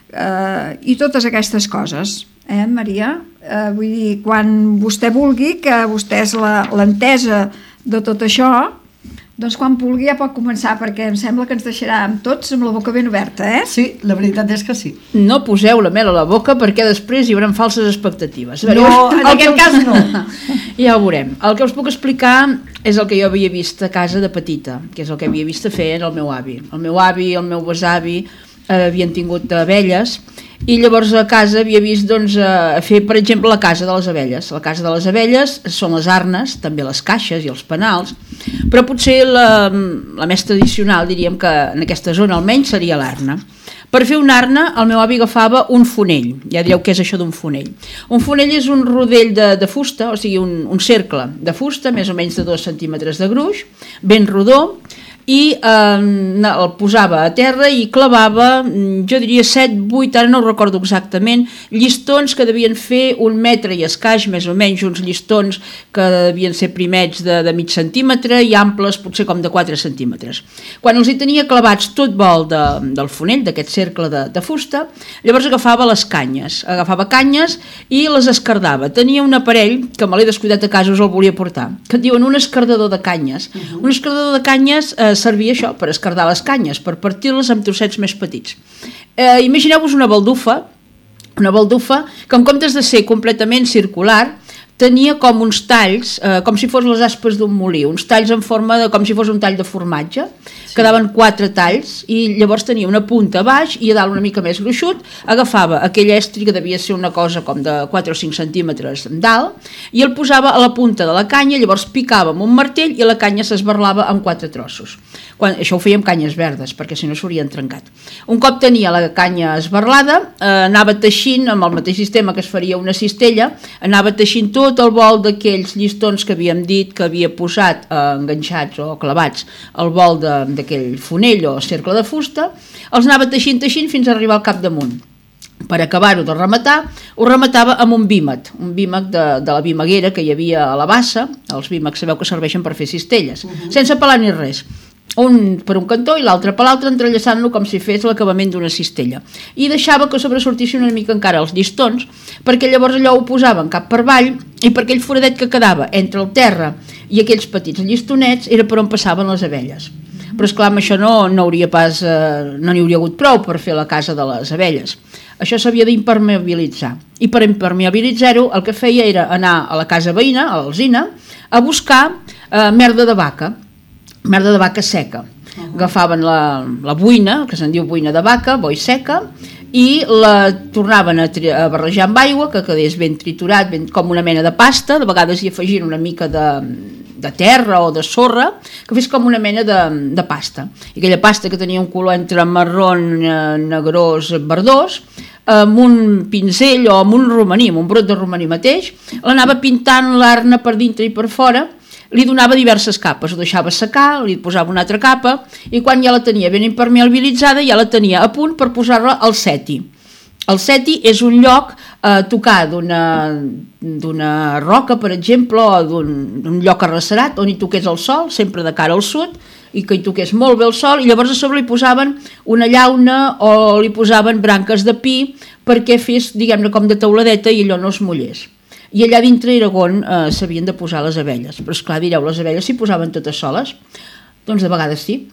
A: eh, i totes aquestes coses. Eh, Maria? Eh, vull dir, quan vostè vulgui, que vostè és la- l'entesa de tot això, doncs quan vulgui ja pot començar, perquè em sembla que ens deixarà amb tots amb la boca ben oberta, eh?
B: Sí, la veritat és que sí.
D: No poseu la mel a la boca perquè després hi haurà falses expectatives. A
B: No, en
D: el
B: aquest
D: que-
B: cas no.
D: Ja ho veurem. El que us puc explicar és el que jo havia vist a casa de petita, que és el que havia vist fer el meu avi. El meu avi i el meu besavi eh, havien tingut abelles i llavors a casa havia vist doncs, a fer, per exemple, la casa de les abelles. La casa de les abelles són les arnes, també les caixes i els penals, però potser la, la més tradicional, diríem que en aquesta zona almenys, seria l'arna. Per fer una arna, el meu avi agafava un fonell. Ja direu què és això d'un fonell. Un fonell és un rodell de, de fusta, o sigui, un, un cercle de fusta, més o menys de dos centímetres de gruix, ben rodó, i eh, el posava a terra i clavava, jo diria set, vuit, ara no ho recordo exactament, llistons que devien fer un metre i escaix, més o menys uns llistons que devien ser primets de, de mig centímetre i amples potser com de quatre centímetres. Quan els hi tenia clavats tot vol de, del fonell, d'aquest cercle de, de fusta, llavors agafava les canyes, agafava canyes i les escardava. Tenia un aparell, que me l'he descuidat a casa, us el volia portar, que et diuen un escardador de canyes. Uh-huh. Un escardador de canyes eh, servia això, per escardar les canyes, per partir-les amb trossets més petits. Eh, imagineu-vos una baldufa, una baldufa que en comptes de ser completament circular, tenia com uns talls, eh, com si fos les aspes d'un molí, uns talls en forma de, com si fos un tall de formatge, sí. Quedaven quatre talls i llavors tenia una punta a baix i a dalt una mica més gruixut, agafava aquell estri que devia ser una cosa com de quatre o cinc centímetres dalt i el posava a la punta de la canya, llavors picava amb un martell i la canya s'esberlava en quatre trossos. Quan, això ho feia amb canyes verdes perquè si no s'haurien trencat. Un cop tenia la canya esberlada, eh, anava teixint amb el mateix sistema que es faria una cistella, anava teixint tot el vol d'aquells llistons que havíem dit que havia posat eh, enganxats o clavats al vol de, d'aquell fonell o cercle de fusta, els anava teixint, teixint fins a arribar al capdamunt. Per acabar-ho de rematar, ho rematava amb un vímet, un vímet de, de la vimeguera que hi havia a la bassa, els vímecs sabeu que serveixen per fer cistelles, uh-huh. sense pelar ni res. Un per un cantó i l'altre per l'altre, entrellaçant-lo com si fes l'acabament d'una cistella. I deixava que sobresortissin una mica encara els llistons, perquè llavors allò ho posaven cap per avall i per aquell foradet que quedava entre el terra i aquells petits llistonets era per on passaven les abelles. Però esclar, amb això no, no hauria pas, eh, no n'hi hauria hagut prou per fer la casa de les abelles. Això s'havia d'impermeabilitzar. I per impermeabilitzar-ho el que feia era anar a la casa veïna, a l'alzina, a buscar eh, merda de vaca, merda de vaca seca. Uh-huh. Agafaven la, la buina, que se'n diu buina de vaca, boi seca, i la tornaven a, tri- a barrejar amb aigua, que quedés ben triturat, ben, com una mena de pasta, de vegades hi afegien una mica de, de terra o de sorra, que fes com una mena de, de pasta. I aquella pasta que tenia un color entre marron, negrós, verdós, amb un pinzell o amb un romaní, amb un brot de romaní mateix, l'anava pintant l'arna per dintre i per fora, li donava diverses capes, ho deixava secar, li posava una altra capa i quan ja la tenia ben impermeabilitzada ja la tenia a punt per posar-la al seti. El seti és un lloc a eh, tocar d'una d'una roca, per exemple, o d'un lloc arrecerat on hi toqués el sol, sempre de cara al sud, i que hi toqués molt bé el sol, i llavors a sobre li posaven una llauna o li posaven branques de pi perquè fes, diguem-ne, com de teuladeta i allò no es mullés. I allà dintre era on eh, s'havien de posar les abelles. Però esclar, direu, les abelles s'hi posaven totes soles? Doncs de vegades sí.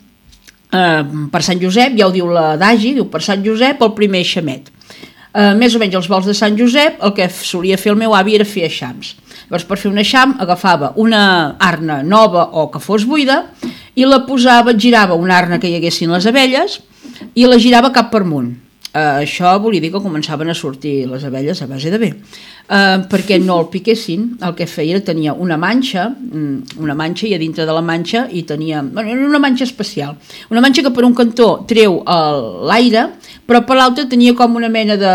D: Eh, per Sant Josep, ja ho diu l'adagi, diu per Sant Josep el primer eixamet. Eh, més o menys els vols de Sant Josep el que solia fer el meu avi era fer eixams. Llavors per fer un eixam agafava una arna nova o que fos buida i la posava, girava una arna que hi haguessin les abelles i la girava cap per amunt. Uh, això volia dir que començaven a sortir les abelles a base de bé, uh, perquè no el piquessin. El que feia era tenia una manxa, una manxa i a dintre de la manxa hi tenia, bueno, una manxa especial, una manxa que per un cantó treu l'aire però per l'altra tenia com una mena de,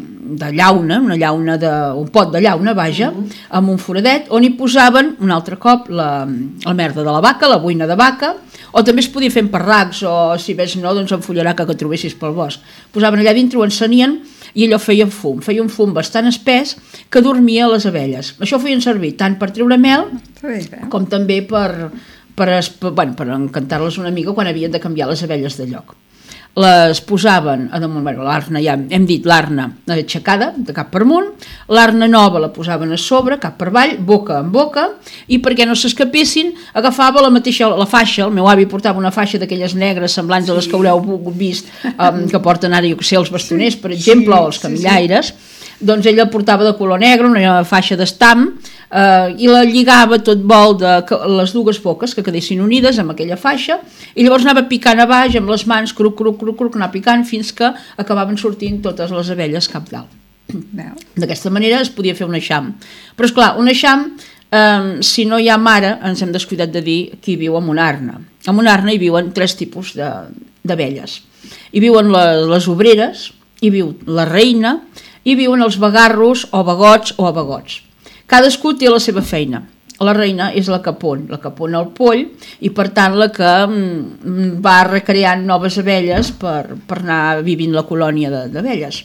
D: de llauna, una llauna de, un pot de llauna, vaja, amb un foradet, on hi posaven un altre cop la, la merda de la vaca, la boina de vaca, o també es podia fer en parracs, o si ves no, doncs en fullaraca que trobessis pel bosc. Posaven allà dintre, ho encenien, i allò feia fum, feia un fum bastant espès que dormia a les abelles. Això ho feien servir tant per treure mel com també per, per, per, bueno, per encantar-les una mica quan havien de canviar les abelles de lloc. Les posaven a damunt, bueno, l'arna, ja hem dit l'arna aixecada, de cap per amunt, l'arna nova la posaven a sobre, cap per avall, boca en boca, i perquè no s'escapessin, agafava la mateixa, la faixa, el meu avi portava una faixa d'aquelles negres semblants a les que haureu vist, um, que porten ara, jo que sé, els bastoners, per exemple, o els camillaires, doncs ella portava de color negre, una faixa d'estam, eh, i la lligava tot vol de les dues boques que quedessin unides amb aquella faixa, i llavors anava picant a baix amb les mans, cruc, cruc, cruc, cruc, anar picant fins que acabaven sortint totes les abelles cap dalt. D'aquesta manera es podia fer un eixam. Però és clar, un eixam, eh, si no hi ha mare, ens hem descuidat de dir qui viu en una arna. En una arna hi viuen tres tipus d'abelles. Hi viuen les, les obreres, hi viu la reina, hi viuen els bagarros o bagots o abagots. Cadascú té la seva feina. La reina és la que pon, la que pon el poll, i per tant la que mm, va recreant noves abelles per, per anar vivint la colònia d'abelles.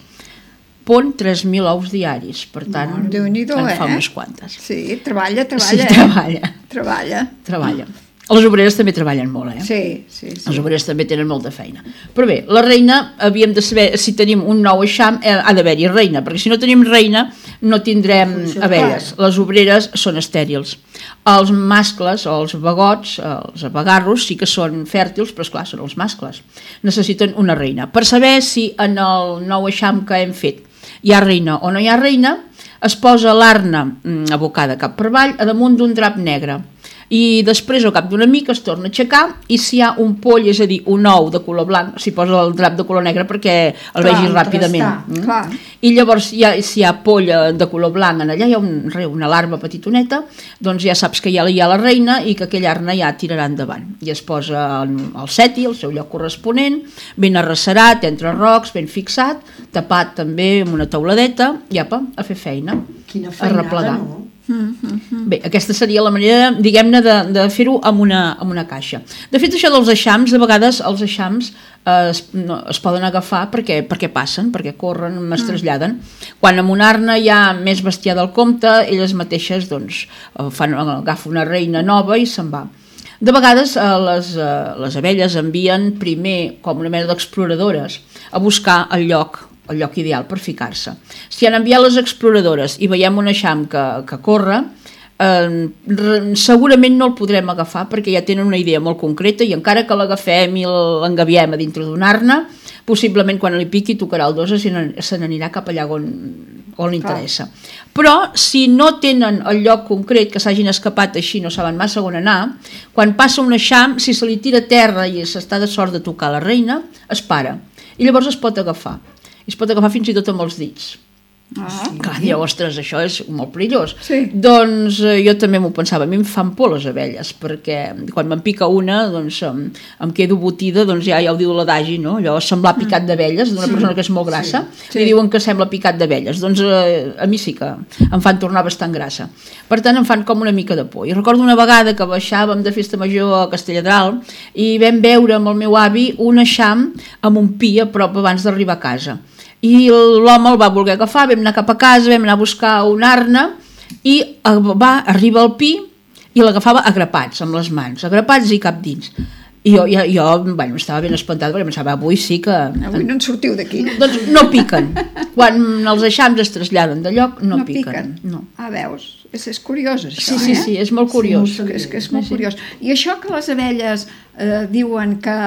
D: Pon tres mil ous diaris, per tant
A: no, Déu-n'hi-do,
D: en fa
A: eh?
D: unes quantes.
A: Sí, treballa, treballa.
D: Sí,
A: eh?
D: treballa.
A: Treballa.
D: Treballa. Les obreres també treballen molt, eh?
A: Sí, sí, sí.
D: Les obreres també tenen molta feina. Però bé, la reina, havíem de saber si tenim un nou eixam, eh, ha d'haver-hi reina, perquè si no tenim reina no tindrem abelles. Les obreres són estèrils. Els mascles, o els bagots, els abagarros, sí que són fèrtils, però esclar, són els mascles. Necessiten una reina. Per saber si en el nou eixam que hem fet hi ha reina o no hi ha reina, es posa l'arna abocada cap per avall a damunt d'un drap negre. I després al cap d'una mica es torna a aixecar, i si hi ha un poll, és a dir, un ou de color blanc, s'hi posa el drap de color negre perquè el clar, vegi ràpidament. Mm? I llavors hi ha, si hi ha poll de color blanc en allà, hi ha un, una larva petitoneta, doncs ja saps que ja hi ha la reina i que aquella arna ja tirarà endavant. I es posa el seti, el seu lloc corresponent, ben arrecerat, entre rocs, ben fixat, tapat també amb una tauladeta, i apa, a fer feina.
B: Quina feinada, no?
D: Bé, aquesta seria la manera, diguem-ne, de, de fer-ho amb una, amb una caixa. De fet, això dels eixams, de vegades els eixams eh, es, no, es poden agafar perquè, perquè passen, perquè corren, es traslladen. Quan en una arna hi ha més bestiar del compte, elles mateixes doncs, fan, agafen una reina nova i se'n va. De vegades eh, les, eh, les abelles envien primer com una mena d'exploradores a buscar el lloc el lloc ideal per ficar-se. Si han enviat les exploradores i veiem un eixam que, que corre, eh, segurament no el podrem agafar perquè ja tenen una idea molt concreta, i encara que l'agafem i l'engaviem a dintre d'una arna, possiblement quan li piqui tocarà el dos i se n'anirà cap allà on, on li interessa. Però si no tenen el lloc concret, que s'hagin escapat així, no saben massa on anar, quan passa un eixam, si se li tira a terra i s'està de sort de tocar la reina, es para i llavors es pot agafar. I es pot agafar fins i tot amb els dits. Ah, sí. Clar, diu, ostres, això és molt perillós.
A: Sí.
D: Doncs eh, jo també m'ho pensava, a mi em fan por les abelles, perquè quan me'n pica una, doncs em, em quedo botida, doncs ja, ja ho diu l'adagi, no? Allò, semblar picat d'abelles, d'una sí. persona que és molt grassa, sí. Sí. Li diuen que sembla picat d'abelles. Doncs eh, a mi sí que em fan tornar bastant grassa. Per tant, em fan com una mica de por. I recordo una vegada que baixàvem de festa major a Castelladral i vam veure amb el meu avi un eixam amb un pi a prop abans d'arribar a casa. I l'home el va voler agafar, vam anar cap a casa, vam anar a buscar una arna i va, arriba al pi i l'agafava a grapats, amb les mans, a grapats i cap dins. I jo, jo, jo bueno, estava ben espantada perquè pensava, avui sí que...
A: Avui no en sortiu d'aquí.
D: Doncs no piquen. Quan els eixams es traslladen de lloc, no, no piquen. piquen. No.
A: Ah, veus? És, és curiós, això,
D: sí, sí,
A: eh?
D: Sí, és molt curiós.
A: Sí, és que és molt sí, curiós. I això que les abelles eh, diuen que...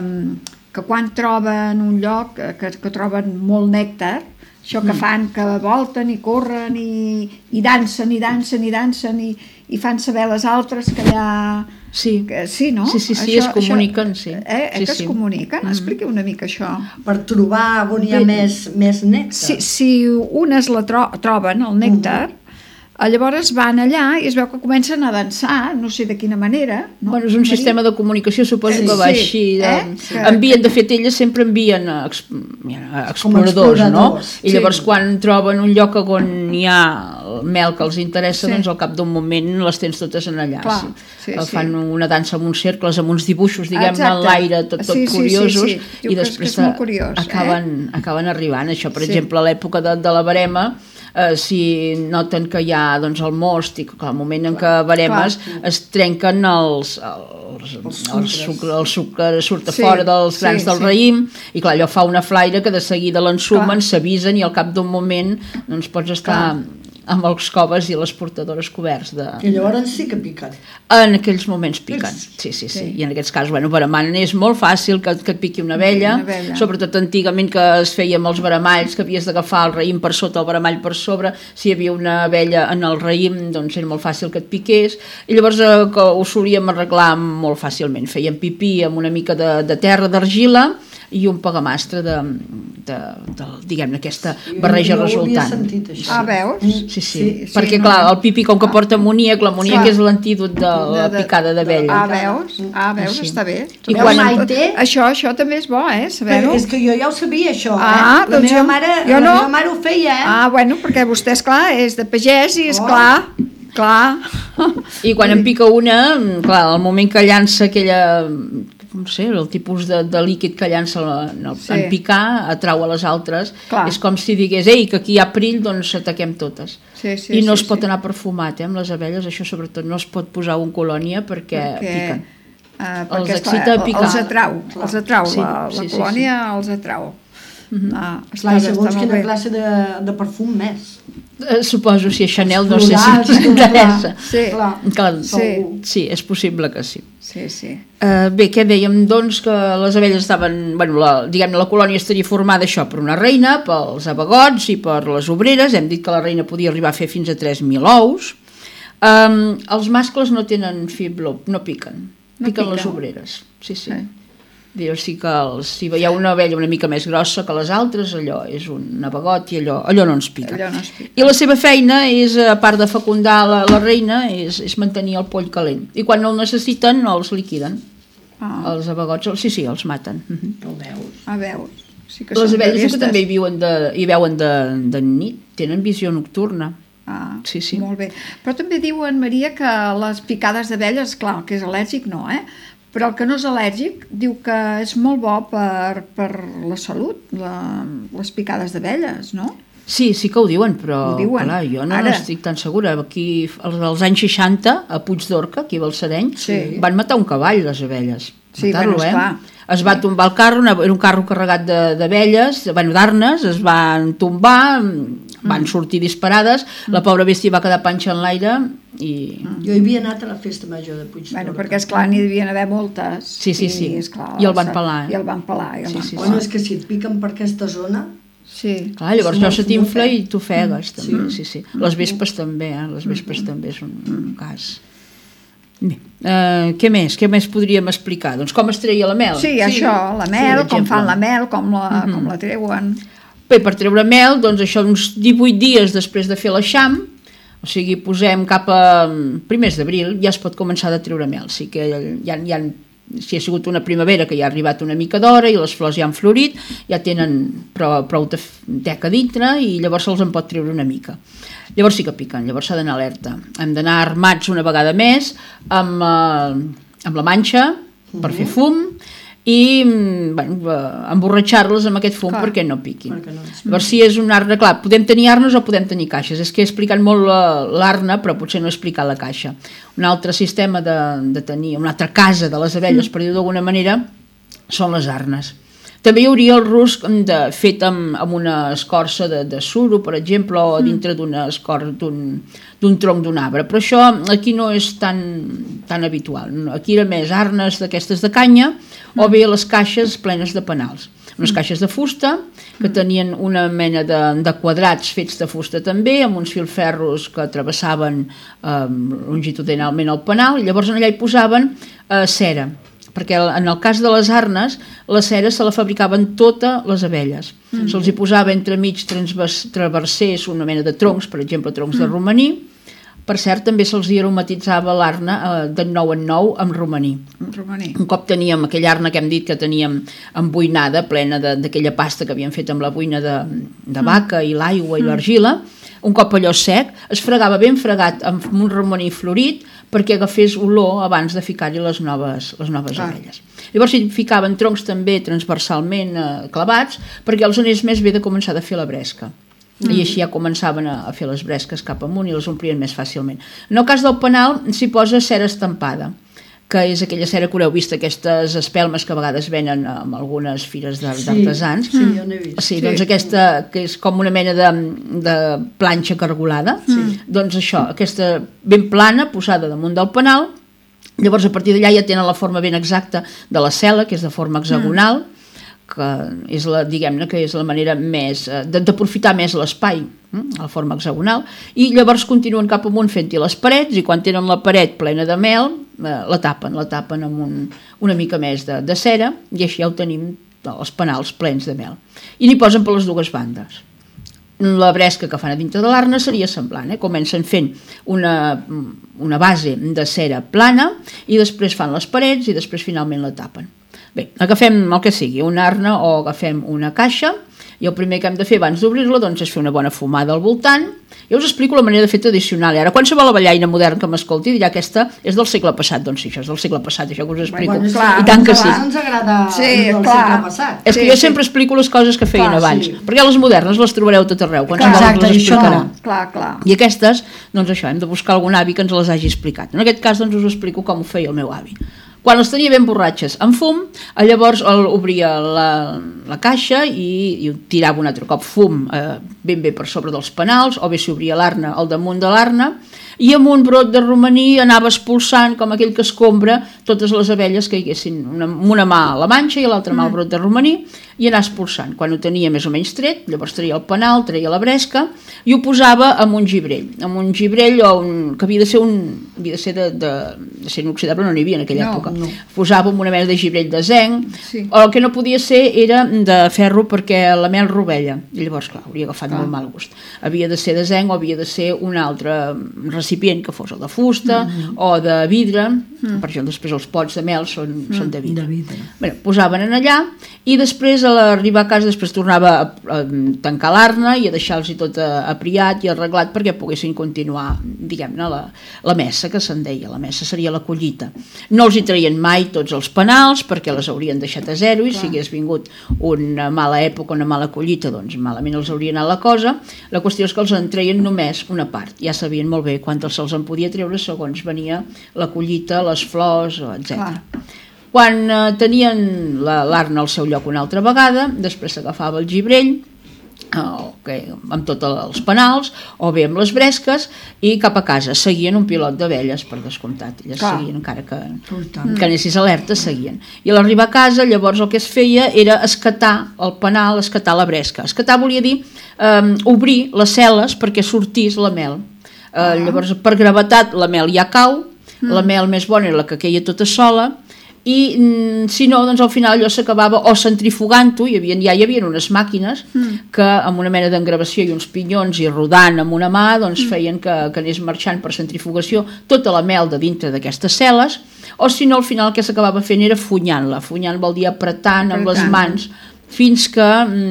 A: que quan troben un lloc, que, que troben molt nèctar, això que fan, que volten i corren i, i dansen i dansen i dansen i, i fan saber les altres que allà...
D: Sí,
A: que, sí, no?
D: Sí, sí, sí, això, es comuniquen,
A: això,
D: sí.
A: Eh, eh
D: sí,
A: que
D: sí.
A: es comuniquen? Mm. Expliqui una mica això.
B: Per trobar on hi ha més, més nèctar.
A: Si, si unes la tro troben, el nèctar, mm. Llavors van allà i es veu que comencen a dansar, no sé de quina manera. No?
D: Bueno, és un
A: Maria?
D: sistema de comunicació, suposo
A: Eh,
D: que va
A: sí,
D: així. De...
A: eh? Que-
D: Envien, de fet, elles sempre envien a ex... a exploradors, no?
B: exploradors,
D: I llavors quan troben un lloc on hi ha el mel que els interessa,
A: Sí.
D: doncs al cap d'un moment les tens totes en allà.
A: Clar,
D: sí.
A: sí,
D: El
A: sí.
D: Fan una dansa amb uns cercles, amb uns dibuixos, diguem-ne, en
A: Exacte.
D: l'aire, tot, tot
A: Sí, sí,
D: curiosos,
A: sí, sí. Diu
D: i
A: que és-
D: després
A: que és molt curiós,
D: acaben, acaben arribant. Això, per
A: Sí.
D: exemple, a l'època de, de la verema, eh, si noten que hi ha doncs, el most i que al moment en què veremes es trenquen els, els, els, sucre, el sucre surt a
A: Sí,
D: fora dels grans
A: sí,
D: del
A: sí.
D: raïm, i clar, allò fa una flaire que de seguida l'ensumen,
A: Clar.
D: s'avisen i al cap d'un moment doncs, pots estar amb els coves i les portadores coberts de...
B: I llavors sí que piquen.
D: En aquells moments piquen, sí, sí, sí.
A: Sí.
D: I en aquests casos, bueno, veremant és molt fàcil que, que et piqui una abella,
A: Una abella.
D: sobretot antigament que es feia amb els veremalls, que havies d'agafar el raïm per sota, el veremall per sobre, si hi havia una abella en el raïm, doncs era molt fàcil que et piqués, i llavors eh, que ho solíem arreglar molt fàcilment. Fèiem pipí amb una mica de, de terra, d'argila, i un pagamastre de, de, de diguem-ne, aquesta barreja
B: Jo ho havia
D: resultant.
B: sentit, això.
A: Ah, veus?
D: Sí, sí,
A: Sí, sí,
D: perquè
A: no.
D: clar, el pipí com que porta amoníac, l'amoníac
A: Clar.
D: és l'antídot de la
A: De- de-
D: picada d'abella.
A: Ah, veus? Ah, veus?
D: Sí.
A: Està bé.
D: I
A: Veus,
D: quan-
A: Maite? Això, això també és bo, eh? Saber-ho.
B: És que jo ja ho sabia, això,
A: Ah,
B: eh? La
A: doncs
B: meva
A: jo-
B: mare,
A: jo
B: la
A: no.
B: meva mare ho feia, eh?
A: Ah, bueno, perquè vostè, és clar, és de pagès i és
B: Oh.
A: clar, clar.
D: I quan en pica una, clar, al moment que llança aquella, no sé, el tipus de, de líquid que llança en, el,
A: Sí.
D: en picar, atrau a les altres.
A: Clar.
D: És com si digués, ei, que aquí hi ha perill, doncs ataquem totes.
A: Sí, sí,
D: I no
A: sí,
D: es pot
A: sí.
D: anar perfumat, eh, amb les abelles, això sobretot no es pot posar un colònia perquè, piquen.
A: Uh,
D: Els
A: perquè,
D: excita a picar.
A: Els atrau, els atrau,
D: Sí,
A: la, la
D: sí, sí,
A: colònia els atrau. Ah, està,
B: Clar, i
A: bé,
B: segons
A: està molt
B: quina
A: bé.
B: classe de, de perfum més.
D: Eh, Suposo, si és Chanel, no sé
B: Florals,
D: si t'interessa.
A: Sí,
B: Clar.
D: Clar,
A: Sí.
D: sí, és possible que sí.
A: sí, sí.
D: Uh, bé, què dèiem? Doncs que les abelles estaven... Bueno, la, diguem-ne, la colònia estaria formada això per una reina, pels abagots i per les obreres. Hem dit que la reina podia arribar a fer fins a tres mil ous. Um, els mascles no tenen fibló, no piquen.
A: No
D: Piquen
A: piquen.
D: les obreres. Sí, sí.
A: Sí.
D: Dir, sí que els, si veieu una abella una mica més grossa que les altres, allò és un abagot i allò, allò no ens pica.
A: Allò no es pica.
D: I la seva feina és, a part de fecundar la, la reina, és, és mantenir el poll calent. I quan no el necessiten, no els liquiden.
A: Ah,
D: Els abagots, sí, sí, els maten. Mhm.
B: No ho veus?
A: a veus. Sí que
D: Les
A: són
D: abelles que
A: realistes.
D: també hi viuen de, hi veuen de, de nit, tenen visió nocturna.
A: Ah,
D: Sí, sí.
A: Molt bé. Però també diuen, Maria, que les picades d'abelles, clar, el que és al·lèrgic no, eh? Però el que no és al·lèrgic diu que és molt bo per, per la salut, la, les picades d'abelles, no?
D: Sí, sí que ho diuen, però
A: Ho diuen.
D: clar, jo no
A: Ara.
D: n'estic tan segura. Aquí, als, als anys seixanta, a Puig d'Orca, aquí a Balsareny,
A: Sí.
D: van matar un cavall, les abelles.
A: Sí,
D: Matar-lo,
A: bueno, esclar.
D: Es va tombar el carro, una- era un carro carregat de- d'abelles, bueno, d'arnes, es van tombar, van sortir disparades, la pobra bèstia va quedar panxa en l'aire i...
B: Jo hi havia anat a la festa major de Puig
A: Bueno, perquè, esclar, n'hi devien haver moltes.
D: Sí, sí, sí.
A: I, esclar,
D: I el van pelar, eh?
A: I el van pelar. I el
D: Sí,
A: van
D: sí,
A: pelar.
B: Bueno, és que si et piquen per aquesta zona...
A: Sí.
D: Clar, llavors
B: És
D: allò
B: molt
D: se t'infla
B: fort, eh?
D: i t'ofegues, també, sí, sí. Les vespes també, eh? Les vespes també és un, un cas. Bé, uh, què més? Què més podríem explicar? Doncs com es treia la mel?
A: Sí, això, la mel,
D: per
A: com
D: exemple.
A: fan la mel, com la, com la treuen.
D: Bé, per treure mel, doncs això uns divuit dies després de fer l'eixam, o sigui, posem cap a primers d'abril, ja es pot començar a treure mel. Sí que ja, ja, si ha sigut una primavera que ja ha arribat una mica d'hora i les flors ja han florit, ja tenen prou, prou de teca dintre i llavors se'ls en pot treure una mica. Llavors sí que piquen, llavors s'ha d'anar alerta. Hem d'anar armats una vegada més amb, eh, amb la manxa per fer fum i bueno, eh, emborratxar-les amb aquest fum
A: Clar.
D: perquè no piquin.
B: Perquè no es
D: Llavors si és un arna, clar, podem tenir arnes o podem tenir caixes. És que he explicat molt la- l'arna, però potser no he explicat la caixa. Un altre sistema de, de tenir, una altra casa de les abelles, per dir-ho d'alguna manera, són les arnes. També hi hauria el rusc de, fet amb, amb una escorça de, de suro, per exemple, o dintre d'una escorça d'un d'un tronc d'un arbre, però això aquí no és tan, tan habitual. Aquí era més arnes d'aquestes de canya o bé les caixes plenes de penals. Unes caixes de fusta que tenien una mena de, de quadrats fets de fusta també, amb uns filferros que travessaven eh, longitudinalment el penal, i llavors allà hi posaven eh, cera, perquè en el cas de les arnes la cera se la fabricaven totes les abelles. Mm. Se'ls hi posava entremig transvers- traversers una mena de troncs, per exemple troncs mm. de romaní, Per cert, també se'ls hi aromatitzava l'arna eh, de nou en nou amb romaní.
A: Romaní.
D: Un cop teníem aquella arna que hem dit que teníem emboinada, plena de- d'aquella pasta que havíem fet amb la boina de, de vaca i l'aigua i l'argila, un cop allò sec, es fregava ben fregat amb un romaní florit perquè agafés olor abans de ficar-hi les noves, les noves
A: Clar.
D: abelles. Llavors s'hi ficaven troncs també transversalment eh, clavats perquè els anés més bé de començar a fer la bresca. I així ja començaven a, a fer les bresques cap amunt i les omplien més fàcilment. En el cas del penal s'hi posa cera estampada, que és aquella cera que haureu vist, aquestes espelmes que a vegades venen en algunes fires de- d'artesans.
B: Sí, jo n'he vist.
D: Sí, doncs aquesta, que és com una mena de, de planxa cargolada, doncs això, aquesta ben plana, posada damunt del penal, llavors a partir d'allà ja tenen la forma ben exacta de la cel·la, que és de forma hexagonal, que és la, diguem-ne, que és la manera més eh, de- d'aprofitar més l'espai, eh, la forma hexagonal, i llavors continuen cap amunt fent-hi les parets, i quan tenen la paret plena de mel, eh, la tapen, la tapen amb un, una mica més de, de cera, i així ja ho tenim, els penals plens de mel. I n'hi posen per les dues bandes. La bresca que fan a dintre de l'arna seria semblant, eh? Comencen fent una, una base de cera plana i després fan les parets i després finalment la tapen. Bé, agafem el que sigui, una arna o agafem una caixa i el primer que hem de fer abans d'obrir-la doncs, és fer una bona fumada al voltant. Jo us explico la manera de fer tradicional. I ara qualsevol avellaina modern que m'escolti dirà aquesta és del segle passat. Doncs sí, això és del segle passat, això que us explico.
B: Bueno,
A: clar,
D: I tant que
B: a
D: sí.
B: vegades ens agrada
A: Sí,
B: el del
A: clar.
B: segle passat.
D: És que
A: Sí,
D: jo
A: sí.
D: sempre explico les coses que feien
B: Clar,
D: abans,
B: sí.
D: perquè les modernes les trobareu tot arreu, qualsevol
B: Exacte,
D: us les
B: això
D: explicarà.
B: no.
A: Clar, clar.
D: I aquestes, doncs això, hem de buscar algun avi que ens les hagi explicat. En aquest cas, doncs, us explico com ho feia el meu avi. Quan els tenia ben borratxes amb fum, llavors el, obria la, la caixa i, i tirava un altre cop fum eh, ben bé per sobre dels penals, o bé si obria l'arna al damunt de l'arna, i amb un brot de romaní anava expulsant, com aquell que escombra, totes les abelles que hi haguessin, una, amb una mà a la manxa i a l'altra mà el brot de romaní, i anar expulsant. Quan ho tenia més o menys tret, llavors treia el penal, treia la bresca, i ho posava amb un gibrell, amb un gibrell o un, que havia de ser un havia de ser de, de, de ser inoxidable, no n'hi havia en aquella
A: No,
D: època.
B: no.
D: Posava amb una mena de gibrell de zenc,
A: Sí.
D: o el que no podia ser era de ferro perquè la mel rovella, i llavors, clar, hauria agafat molt mal gust. Havia de ser de zenc o havia de ser un altre recipient que fos el de fusta
B: Mm-hmm.
D: o de vidre, per això després els pots de mel són, són de vidre.
B: De vidre.
D: Bueno, posaven en allà i després a l'arribar a casa després tornava a, a tancar l'arna i a deixar-los tot a- apriat i arreglat perquè poguessin continuar, diguem-ne, la, la messa que se'n deia, la messa seria la collita. No els hi traien mai tots els penals perquè les haurien deixat a zero i si hagués vingut una mala època, una mala collita, doncs malament els hauria anat la cosa. La qüestió és que els en treien només una part, ja sabien molt bé quantes se'ls en podia treure segons venia la collita, les flors, etcètera. Quan eh, tenien la- l'arna al seu lloc una altra vegada, després s'agafava el gibrell, eh, okay, amb tots els penals, o bé amb les bresques, i cap a casa. Seguien un pilot d'abelles, per descomptat. Elles
A: Clar.
D: seguien, encara que,
B: I tant.
D: que anessis alerta, seguien. I a l'arribar a casa, llavors el que es feia era escatar el penal, escatar la bresca. Escatar volia dir eh, obrir les cel·les perquè sortís la mel. Eh, llavors, per gravetat, la mel ja cau, la mel més bona era la que queia tota sola, i mm, si no, doncs al final allò s'acabava o centrifugant-ho, hi havia, ja hi havia unes màquines que amb una mena d'engravació i uns pinyons i rodant amb una mà doncs feien que, que anés marxant per centrifugació tota la mel de dintre d'aquestes cel·les, o si no al final el que s'acabava fent era funyant-la. Funyant vol dir apretant amb les
A: Apretant.
D: mans fins que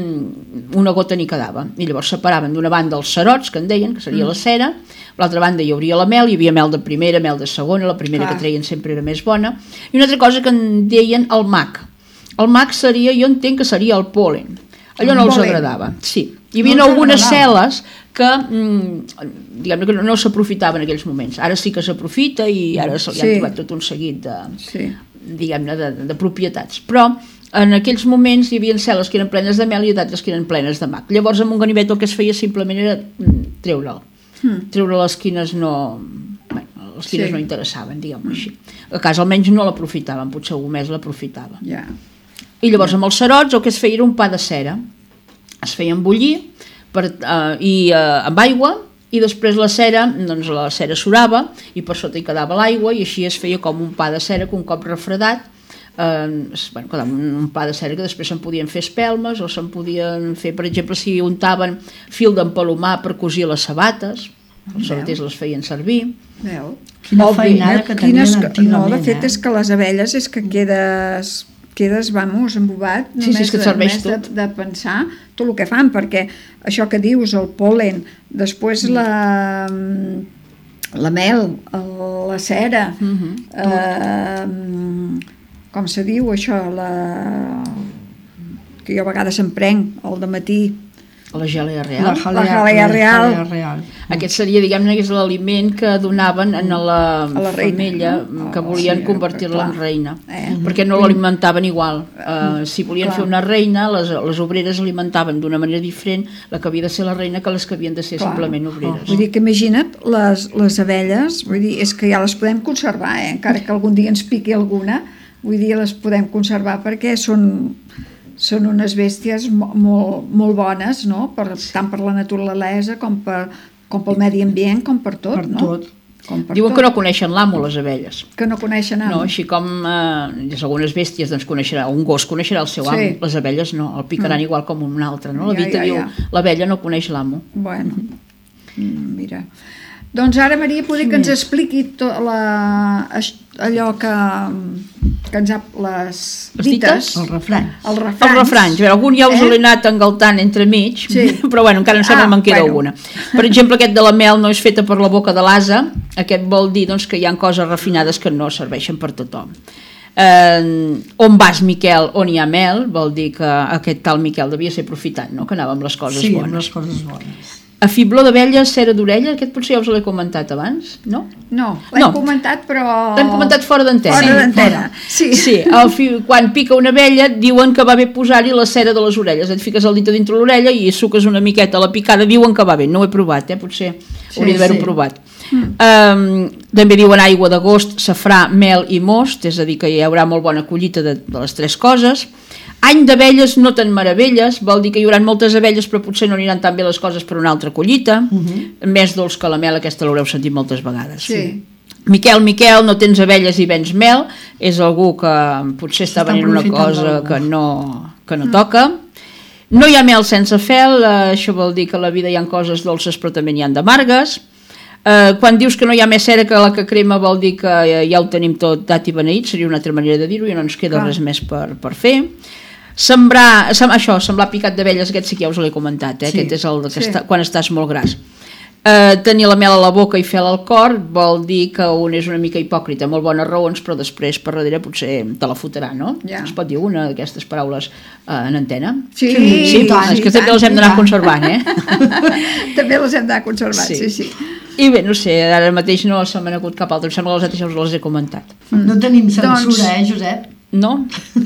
D: mm, una gota n'hi quedava. I llavors separaven d'una banda els cerots, que en deien, que seria la cera, a l'altra banda hi hauria la mel, hi havia mel de primera, mel de segona, la primera
A: Clar.
D: que treien sempre era més bona, i una altra cosa que en deien el mac. El mac seria, jo entenc que seria el pol·len. Allò
A: El
D: no els
A: pol·len.
D: agradava. Sí. Hi havia
A: No els
D: algunes
A: agradava.
D: cel·les que, mm, diguem-ne que no, no s'aprofitaven en aquells moments. Ara sí que s'aprofita i ara se li han
A: Sí.
D: trobat tot un seguit de,
A: Sí.
D: diguem-ne, de, de propietats. Però en aquells moments hi havia cel·les que eren plenes de mel i d'altres que eren plenes de mac. Llavors amb un ganivet el que es feia simplement era mm, treure'l. Mm. Treure les quines no... Bueno, les quines
A: Sí.
D: no interessaven, diguem-ho així. A casa almenys no l'aprofitaven, potser algú més l'aprofitava.
A: Ja.
D: I llavors amb els cerots el que es feia era un pa de cera. Es feien bullir per, eh, i, eh, amb aigua i després la cera, doncs la cera surava i per sota hi quedava l'aigua i així es feia com un pa de cera que un cop refredat eh, es- bueno, quedava un, un pa de cera que després se'n podien fer espelmes o se'n podien fer, per exemple, si untaven fil d'empalomar per cosir les sabates, els sabaters les feien servir.
A: Veu?
B: Quina
A: Obvi,
B: feinada
A: eh?
B: que tenien
A: Quines-
B: antigament,
A: No, de fet
B: eh?
A: és que les abelles és que quedes, quedes vamos, embobat,
D: Sí, sí,
A: només,
D: és que et
A: de,
D: serveix
A: només de,
D: tot.
A: de pensar tot el que fan, perquè això que dius, el pol·len, després la, la mel, el, la cera,
D: Mhm,
A: eh, com se diu això, la, que jo a vegades em prenc al dematí,
D: La gelea
B: La
D: real.
B: jalea,
A: jalea real.
B: jalea real.
D: Aquest seria, diguem-ne, que és l'aliment que donaven a la,
A: A la reina,
D: femella
A: no?
D: que
A: Oh,
D: volien
A: sí,
D: convertir-la en
A: clar.
D: reina,
A: Eh.
D: perquè no l'alimentaven igual. Uh, si volien
A: Clar.
D: fer una reina, les, les obreres alimentaven d'una manera diferent la que havia de ser la reina que les que havien de ser
A: Clar.
D: simplement obreres.
A: Vull dir que imagina't les, les abelles, vull dir, és que ja les podem conservar, eh? Encara que algun dia ens piqui alguna, vull dir, les podem conservar perquè són, són unes bèsties mo- molt, molt bones, no? Per, tant per la naturalesa com, per, com pel medi ambient, com per tot,
B: Per
A: no?
B: tot.
A: Com per
D: Diuen
A: tot.
D: que no coneixen l'amo, les abelles.
A: Que no coneixen amo.
D: No, així com eh, algunes bèsties doncs, coneixerà, un gos coneixerà el seu amo,
A: Sí.
D: les abelles no, el picaran igual com un altre, no? La
A: Ja,
D: Vita
A: ja,
D: diu,
A: ja.
D: l'abella no coneix l'amo.
A: Bueno, mm, mira. Doncs ara, Maria, poder que ens expliqui tot la, aix- allò que, que ens ha... Les,
D: Les dites?
B: El refrany.
A: Els refranys.
D: Els refranys, a veure, algun ja us
A: Eh?
D: l'he anat engaltant entremig,
A: Sí.
D: però bueno, encara em sembla
A: Ah,
D: que me'n queda
A: bueno.
D: alguna. Per exemple, aquest de la mel no és feta per la boca de l'ase, aquest vol dir doncs, que hi ha coses refinades que no serveixen per tothom. Eh, on vas, Miquel, on hi ha mel, vol dir que aquest tal Miquel devia ser aprofitant, no? Que anava amb les coses
B: Sí, amb
D: bones.
B: les coses bones.
D: A fibló d'abella, cera d'orella, aquest potser ja us l'he comentat abans, no?
A: No, l'hem
D: No.
A: comentat, però...
D: L'hem comentat fora d'antena.
A: Fora
D: Sí,
A: d'antena, sí.
D: Sí, el fi, quan pica una abella diuen que va bé posar-hi la cera de les orelles, et fiques el dit a dintre l'orella i suques una miqueta la picada, diuen que va bé, no ho he provat, eh? Potser
B: Sí,
D: hauria d'haver-ho
B: sí.
D: provat. Um, també diuen aigua d'agost, safrà, mel i most, és a dir que hi haurà molt bona collita de, de les tres coses. Any d'abelles no tan meravelles, vol dir que hi haurà moltes abelles però potser no aniran tan bé les coses per una altra collita, més dolç que la mel, aquesta l'haureu sentit moltes vegades.
A: Sí.
D: Miquel, Miquel, no tens abelles i vens mel, és algú que potser està
B: S'està
D: venint una
B: aprofitant
D: cosa
B: d'algú.
D: que no, que no toca. No hi ha mel sense fel, eh, això vol dir que a la vida hi ha coses dolces però també n'hi ha d'amargues. Eh, quan dius que no hi ha més cera que la que crema vol dir que eh, ja ho tenim tot dat i beneït, seria una altra manera de dir-ho i no ens queda
A: Clar.
D: res més per, per fer. Sembrar, sem, això, semblar picat d'abelles, aquest sí que ja us l'he comentat, eh?
B: Sí.
D: Aquest és el de que
A: Sí.
D: està, quan estàs molt gras. Eh, tenir la mel a la boca i fel al cor vol dir que un és una mica hipòcrita, molt bones raons, però després per darrere potser te la fotrà, no?
A: Ja.
D: Es pot dir una d'aquestes paraules eh, en antena?
A: Sí,
D: Sí,
A: i tant,
D: és que
A: i
D: també
A: tant,
D: les hem
A: i
D: d'anar
A: tant.
D: conservant, eh?
A: També les hem d'anar conservant,
D: Sí.
A: sí, sí.
D: I bé, no sé, ara mateix no se m'ha acut cap altre, em sembla que les altres ja us les he comentat.
B: No tenim censura,
A: Doncs-
B: eh, Josep?
D: No?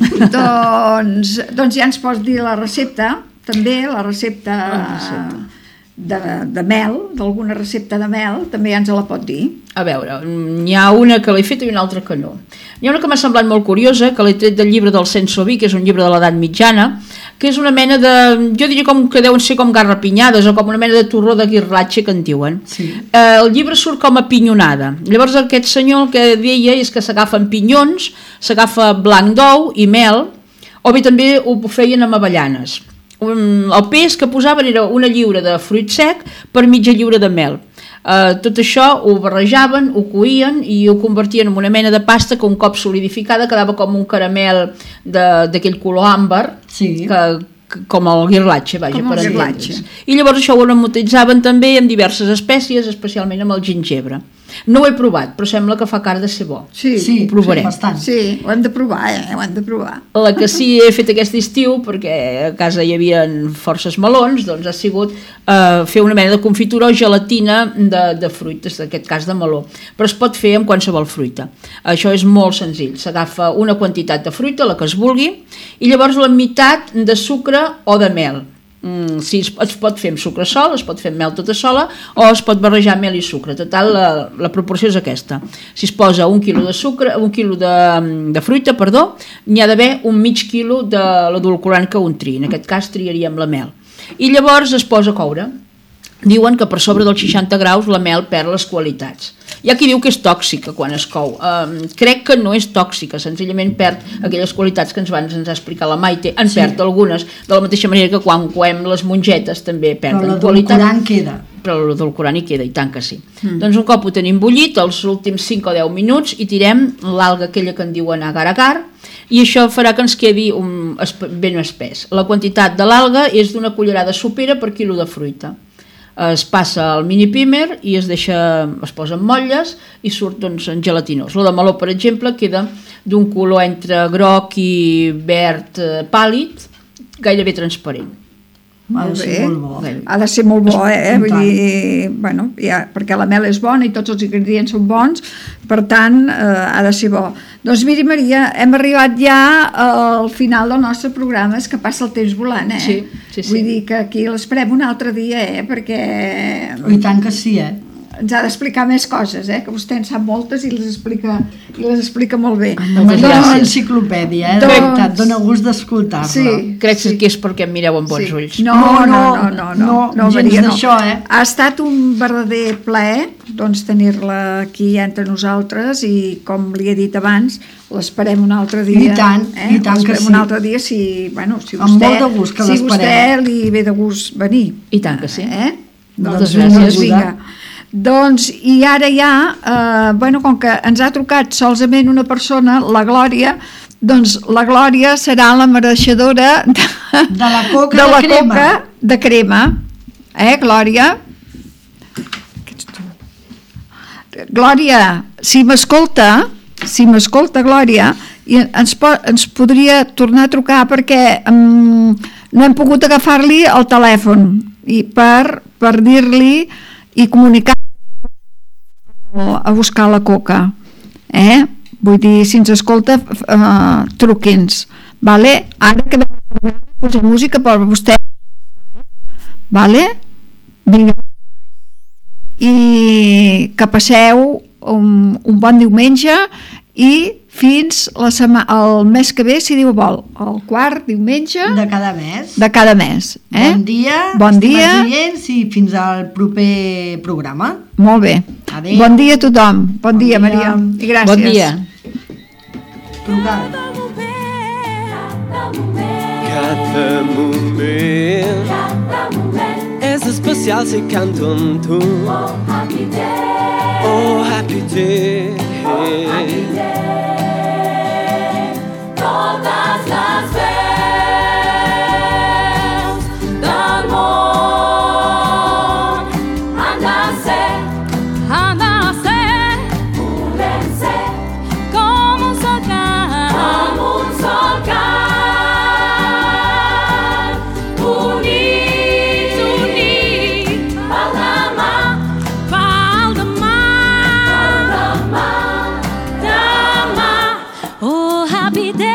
A: doncs, doncs ja ens pots dir la recepta, també la recepta,
D: La recepta.
A: De, de mel, d'alguna recepta de mel, també ja ens la pot dir.
D: A veure, n'hi ha una que l'he fet i una altra que no. N'hi ha una que m'ha semblat molt curiosa, que l'he tret del llibre del Sensoví, que és un llibre de l'edat mitjana, que és una mena de, jo diria com que deuen ser com garrapinyades o com una mena de torró de guirlatge que en diuen.
B: Sí.
D: Eh, el llibre surt com a pinyonada. Llavors aquest senyor el que deia és que s'agafen pinyons, s'agafa blanc d'ou i mel, o bé també ho feien amb avellanes. Um, el pes que posaven era una lliura de fruit sec per mitja lliura de mel. Uh, tot això ho barrejaven, ho coïen i ho convertien en una mena de pasta que un cop solidificada quedava com un caramel de- d'aquell color àmbar,
B: Sí.
D: que, que, com el guirlatge, vaja,
A: Com el
D: per
A: guirlatge.
D: entendre's. I llavors això ho aromatitzaven també amb diverses espècies, especialment amb el gingebre. No ho he provat, però sembla que fa cara de ser bo.
A: Sí,
B: Sí,
D: ho provarem.
B: sí, bastant.
A: sí, ho hem de provar, eh? Ho hem de provar.
D: La que sí he fet aquest estiu, perquè a casa hi havia forces melons, doncs ha sigut eh, fer una mena de confitura o gelatina de, de fruites, en aquest cas de meló. Però es pot fer amb qualsevol fruita. Això és molt senzill. S'agafa una quantitat de fruita, la que es vulgui, i llavors la meitat de sucre o de mel. Mm, si es, es pot fer amb sucre sol, es pot fer amb mel tota sola, o es pot barrejar mel i sucre. Total, la, la proporció és aquesta. Si es posa un quilo de sucre, un quilo de, de fruita, perdó, n'hi ha d'haver un mig quilo de l'edulcorant que un triï. En aquest cas triaríem la mel. I llavors es posa a coure. Diuen que per sobre dels seixanta graus la mel perd les qualitats. Hi ha qui diu que és tòxica quan es cou. Um, crec que no és tòxica, senzillament perd aquelles qualitats que ens va, ens ha explicat la Maite, en sí. Perd algunes, de la mateixa manera que quan coem les mongetes també
B: Però
D: perden
B: l'edulcorant
D: qualitat.
B: queda.
D: però l'edulcorant hi queda, i tant que sí. Mm. Doncs un cop ho tenim bullit, els últims cinc o deu minuts, hi tirem l'alga aquella que en diuen agar-agar, i això farà que ens quedi un, ben espès. La quantitat de l'alga és d'una cullerada sopera per quilo de fruita. Es passa al mini pimer i es deixa, es posa en motlles i surt doncs, en gelatinós. La de meló, per exemple, queda d'un color entre groc i verd pàl·lid, gairebé transparent.
B: Ha de ser molt bo.
A: Ha de ser molt bo, eh? Vull dir, bueno, ja, perquè la mel és bona i tots els ingredients són bons, per tant, eh, ha de ser bo. Doncs miri, Maria, hem arribat ja al final del nostre programa, és que passa el temps volant, eh?
D: Sí, sí, sí.
A: Vull dir que aquí l'esperem un altre dia, eh? Perquè...
B: I tant que sí, eh?
A: Ens ha d'explicar més coses, eh? Que vostè en sap moltes i les explica, i les explica molt bé.
B: Només és una enciclopèdia, eh? De
A: doncs...
B: veritat, dona gust d'escoltar-la.
A: Sí,
D: Crec
A: sí.
D: que és perquè em mireu amb bons
A: sí.
D: ulls.
A: No, no, no, no, no, no, no
B: gens
A: Maria, no.
B: d'això, eh?
A: Ha estat un verdader plaer, doncs, tenir-la aquí entre nosaltres i, com li he dit abans, l'esperem un altre dia.
B: I tant,
A: eh?
B: i tant que sí.
A: un altre dia, si, bueno, si
B: Amb
A: vostè,
B: molt de gust que
A: si
B: l'esperem.
A: vostè li ve de gust venir.
D: I tant que sí.
A: Eh?
D: Moltes
A: doncs,
D: gràcies.
A: Doncs, vinga. Doncs, i ara ja, eh, bueno, com que ens ha trucat solament una persona, la Glòria, doncs la Glòria serà la mereixedora de,
B: de la coca
A: de,
B: de,
A: la
B: crema.
A: coca de crema. Eh, Glòria? Glòria, si m'escolta, si m'escolta, Glòria, i ens, po ens podria tornar a trucar perquè um, no hem pogut agafar-li el telèfon i per, per dir-li i comunicar a buscar la coca, eh? Vull dir, si ens escolta, uh, truqui'ns, vale? Ara que posem música per vostè, vale? Vinga. I que passeu un, un bon diumenge i fins la sema, el mes que ve, si Déu vol, el quart diumenge
B: de cada mes.
A: De cada mes, eh?
B: Bon dia,
A: bon dia.
B: Oients, i fins al proper programa.
A: Molt bé.
B: Adéu.
A: Bon dia a tothom. Bon, bon dia, dia, Maria. I gràcies.
D: Bon dia.
B: Trucada.
H: Cada moment, cada moment és especial si canto amb tu. Oh, happy day. Oh, happy day. Oh, happy day. Totes les veus del món han de ser, han de ser, volem ser com un sol cant, com un sol cant, units, units, pel demà, pel demà, pel demà, demà. Oh, happy day.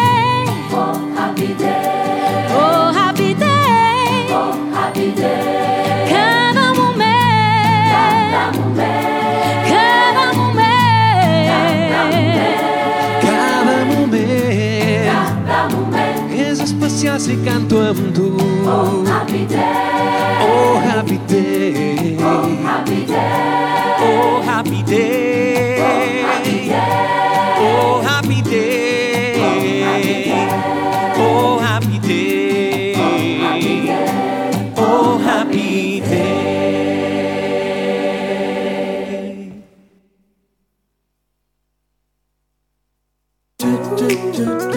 H: Si canto amb tu. Oh, happy day. Oh, happy day. Oh, happy day. Oh, happy day. Oh, happy day. Oh, happy day. Oh, happy day.